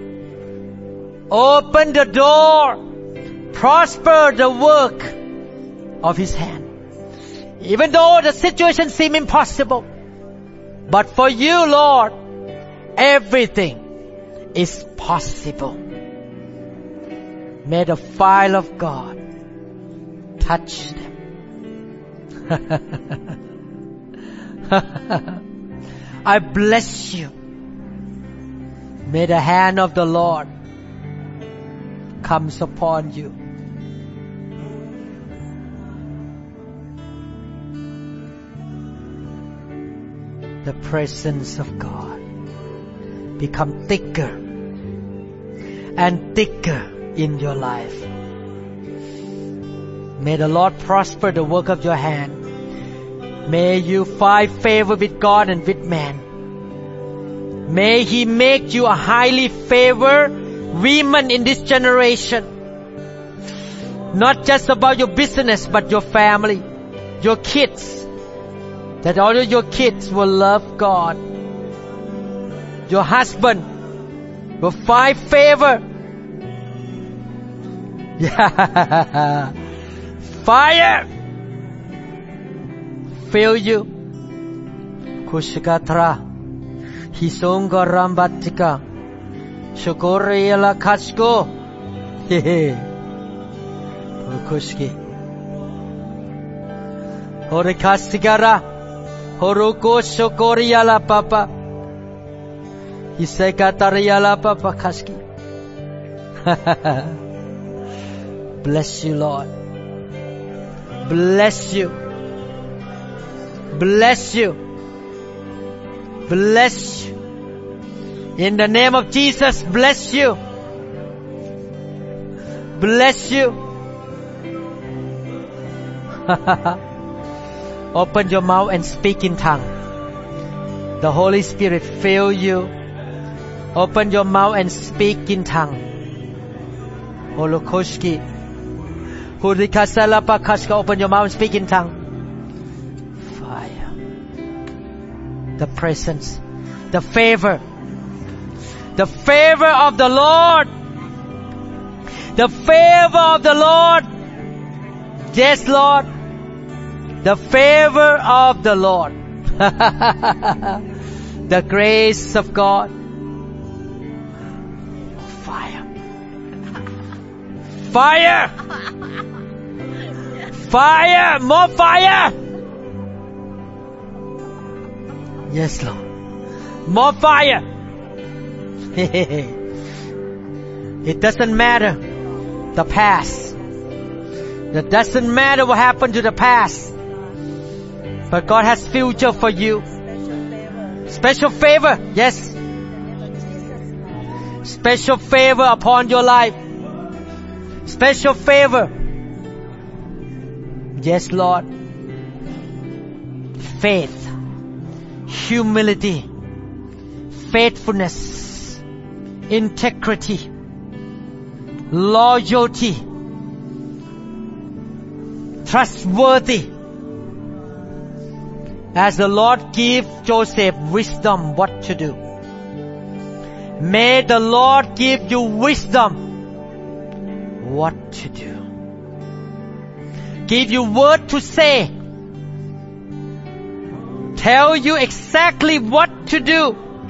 Open the door. Prosper the work of His hand. Even though the situation seems impossible, but for you, Lord, everything is possible. May the fire of God touch them. I bless you. May the hand of the Lord comes upon you. The presence of God become thicker and thicker in your life. May the Lord prosper the work of your hand. May you find favor with God and with man. May He make you a highly favored woman in this generation. Not just about your business, but your family, your kids. That all of your kids will love God. Your husband will find favor. Yeah. Fire fill you. Kushikatra Hisonga Rambatika Shokoriela Kachko. Hehe. Kushki Horikasigara Horoko Shokoriala Papa Hisekatariala Papa Kashki. Bless you, Lord. Bless you. Bless you. Bless you. In the name of Jesus, bless you. Bless you. Open your mouth and speak in tongue. The Holy Spirit fill you. Open your mouth and speak in tongue. Holokoshki. Hurikasalapakashka. Open your mouth and speak in tongue. Fire. The presence. The favor. The favor of the Lord. The favor of the Lord. Yes, Lord. The favor of the Lord. The grace of God. Fire. Fire. Fire. More fire. Yes, Lord. More fire. It doesn't matter the past. It doesn't matter what happened to the past. But God has future for you. Special favor. Yes. Special favor upon your life. Special favor. Yes, Lord. Faith. Humility. Faithfulness. Integrity. Loyalty. Trustworthy. As the Lord gave Joseph wisdom what to do. May the Lord give you wisdom what to do. Give you word to say. Tell you exactly what to do.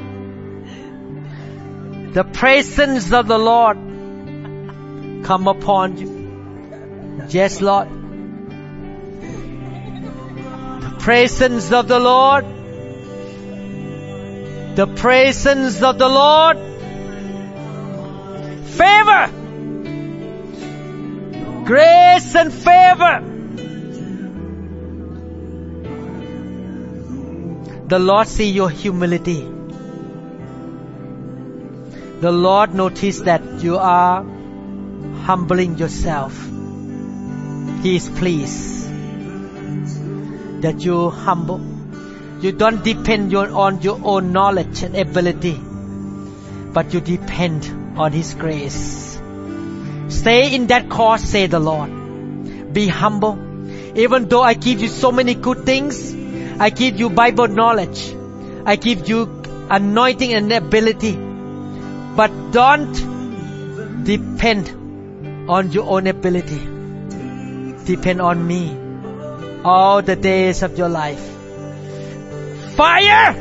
The presence of the Lord come upon you. Yes, Lord. The presence of the Lord. The presence of the Lord. Favor. Grace and favor. The Lord see your humility. The Lord notice that you are humbling yourself. He is pleased that you humble. You don't depend on your own knowledge and ability, but you depend on His grace. Stay in that course, say the Lord. Be humble. Even though I give you so many good things, I give you Bible knowledge, I give you anointing and ability, but don't depend on your own ability. Depend on me all the days of your life. Fire!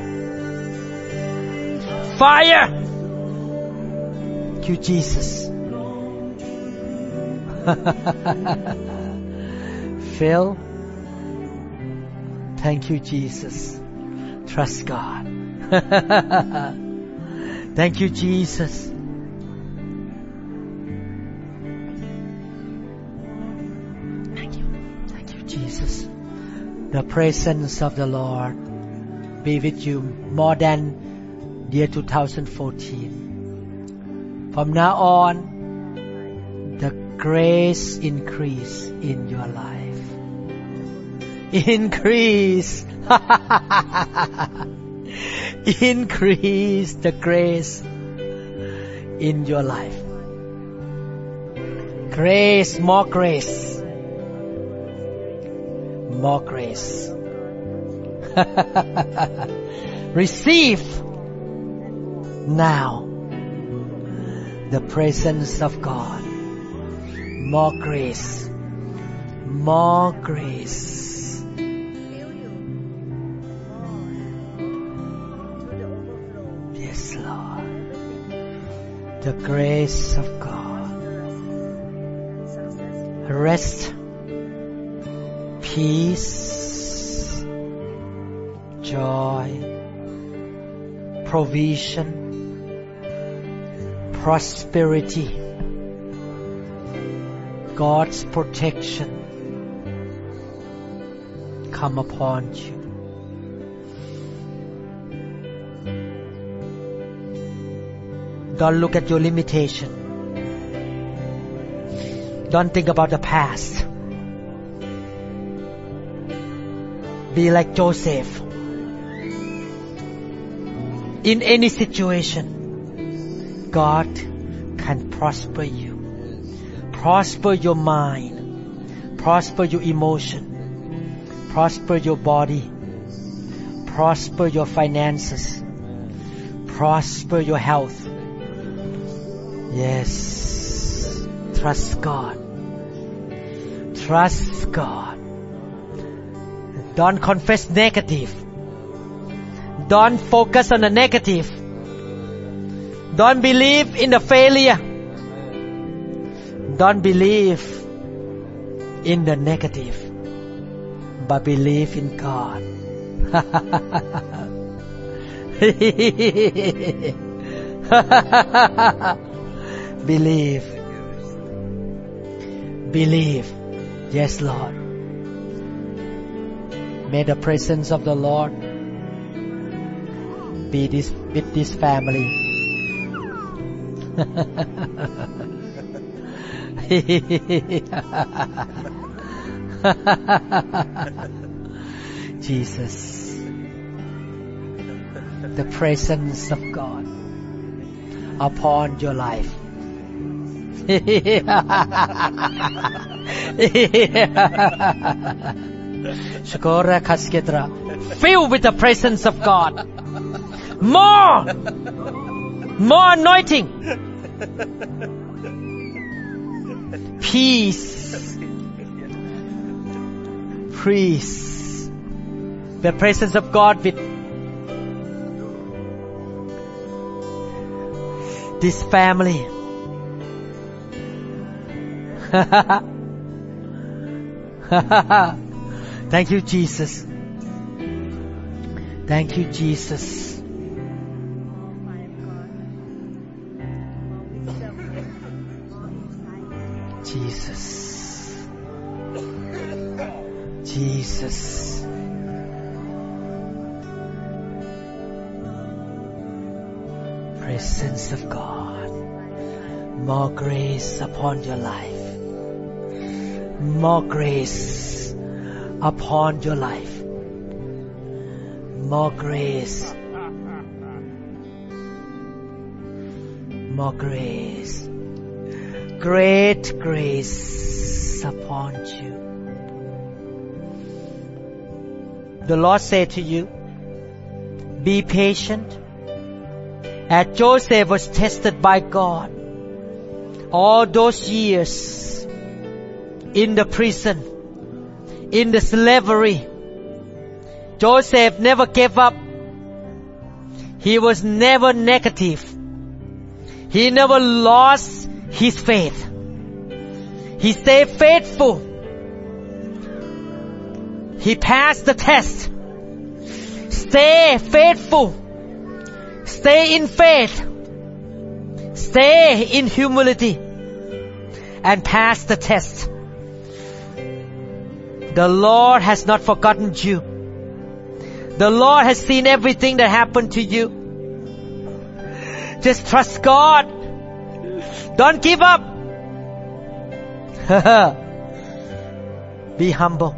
Fire! Thank you, Jesus. Phil, thank you, Jesus. Trust God. Thank you, Jesus. Thank you. Thank you, Jesus. The presence of the Lord be with you more than year 2014. From now on, the grace increase in your life. Increase. Increase the grace in your life. Grace, more grace. More grace. Receive now the presence of God. More grace. More grace. Yes, Lord. The grace of God. Rest. Peace. Joy. Provision. Prosperity. God's protection come upon you. Don't look at your limitation. Don't think about the past. Be like Joseph. In any situation, God can prosper you. Prosper your mind. Prosper your emotion. Prosper your body. Prosper your finances. Prosper your health. Yes. Trust God. Trust God. Don't confess negative. Don't focus on the negative. Don't believe in the failure. Don't believe in the negative, but believe in God. Believe. Believe. Yes, Lord. May the presence of the Lord be with this family. Jesus, the presence of God upon your life. Shukora Kaskedra, filled with the presence of God. More anointing. Peace. Peace. The presence of God with this family. Thank you, Jesus. Thank you, Jesus. Jesus. Jesus. Presence of God. More grace upon your life. More grace upon your life. More grace. More grace. Great grace upon you. The Lord said to you, be patient. As Joseph was tested by God all those years in the prison, in the slavery, Joseph never gave up. He was never negative. He never lost his faith. He stayed faithful. He passed the test. Stay faithful. Stay in faith. Stay in humility. And pass the test. The Lord has not forgotten you. The Lord has seen everything that happened to you. Just trust God. Don't give up. Be humble.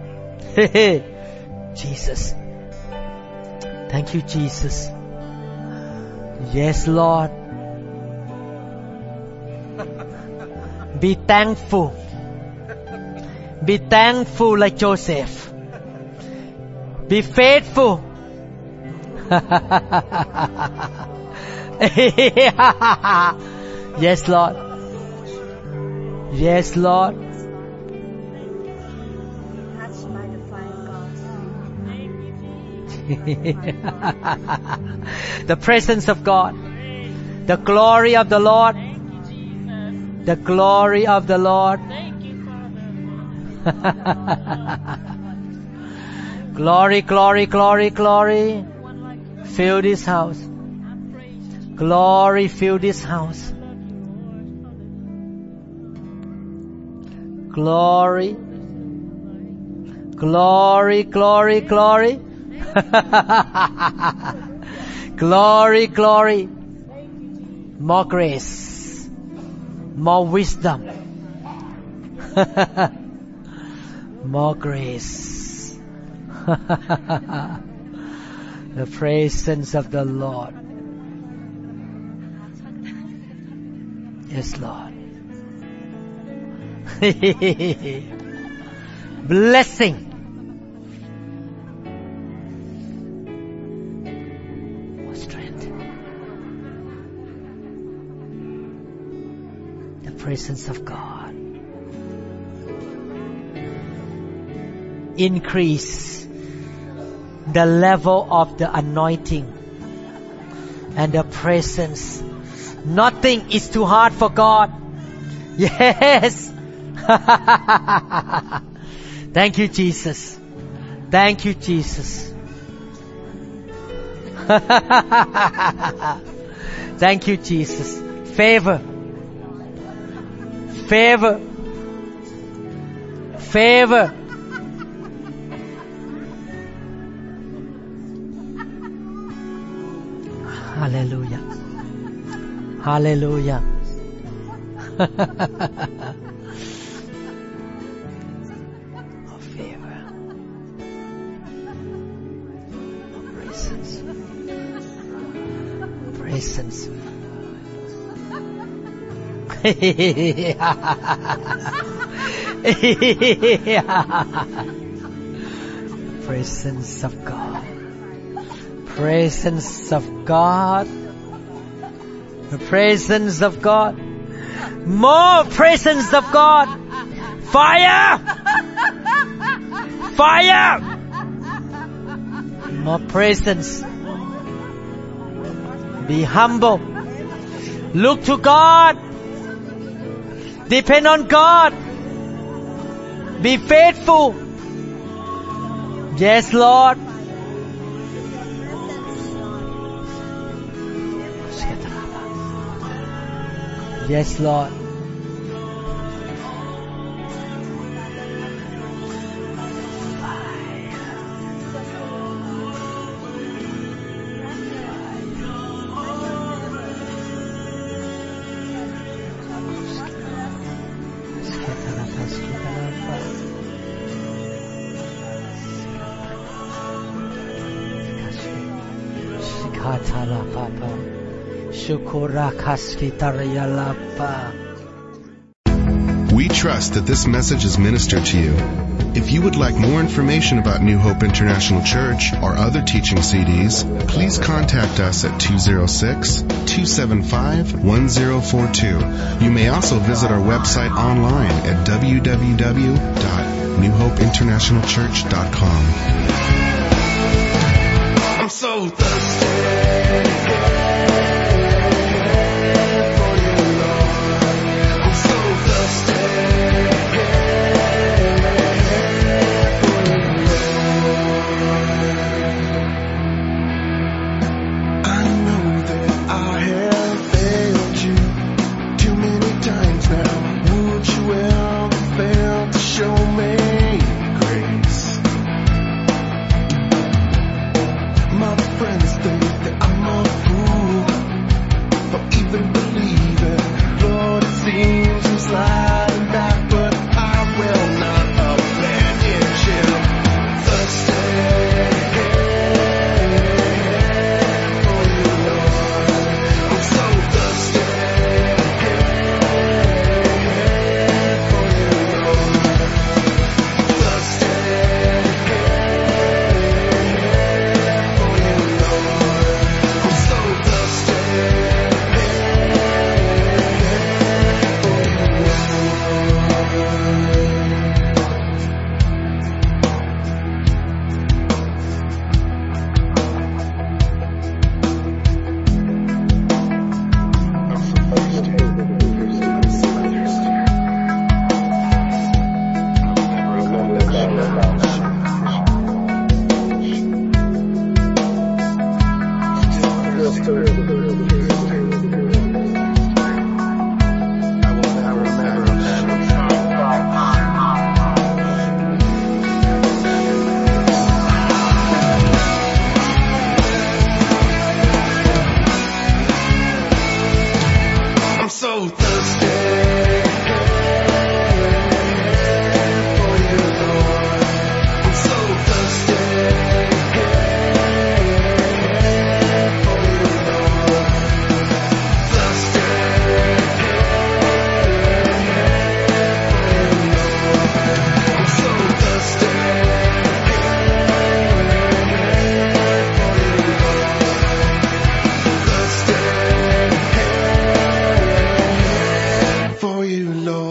Jesus. Thank you, Jesus. Yes, Lord. Be thankful. Be thankful like Joseph. Be faithful Yes, Lord. Yes, Lord. Touched by the fire of God. The presence of God. The glory of the Lord. The glory of the Lord. Glory, glory, glory, glory. Fill this house. Glory, fill this house. Glory. Glory, glory, glory. Glory, glory. More grace. More wisdom. More grace. The presence of the Lord. Yes, Lord. Blessing. More strength. The presence of God. Increase the level of the anointing and the presence. Nothing is too hard for God. Yes. Thank you, Jesus. Thank you, Jesus. Thank you, Jesus. Favor. Favor. Favor. Hallelujah. Hallelujah. Oh, favor. Oh, presence. Presence. Presence of God. Presence of God. The presence of God. More presence of God. Fire! Fire! More presence. Be humble. Look to God. Depend on God. Be faithful. Yes, Lord. Yes, Lord. We trust that this message is ministered to you. If you would like more information about New Hope International Church or other teaching CDs, please contact us at 206-275-1042. You may also visit our website online at www.newhopeinternationalchurch.com. I'm so thirsty. My friends, they you, Lord.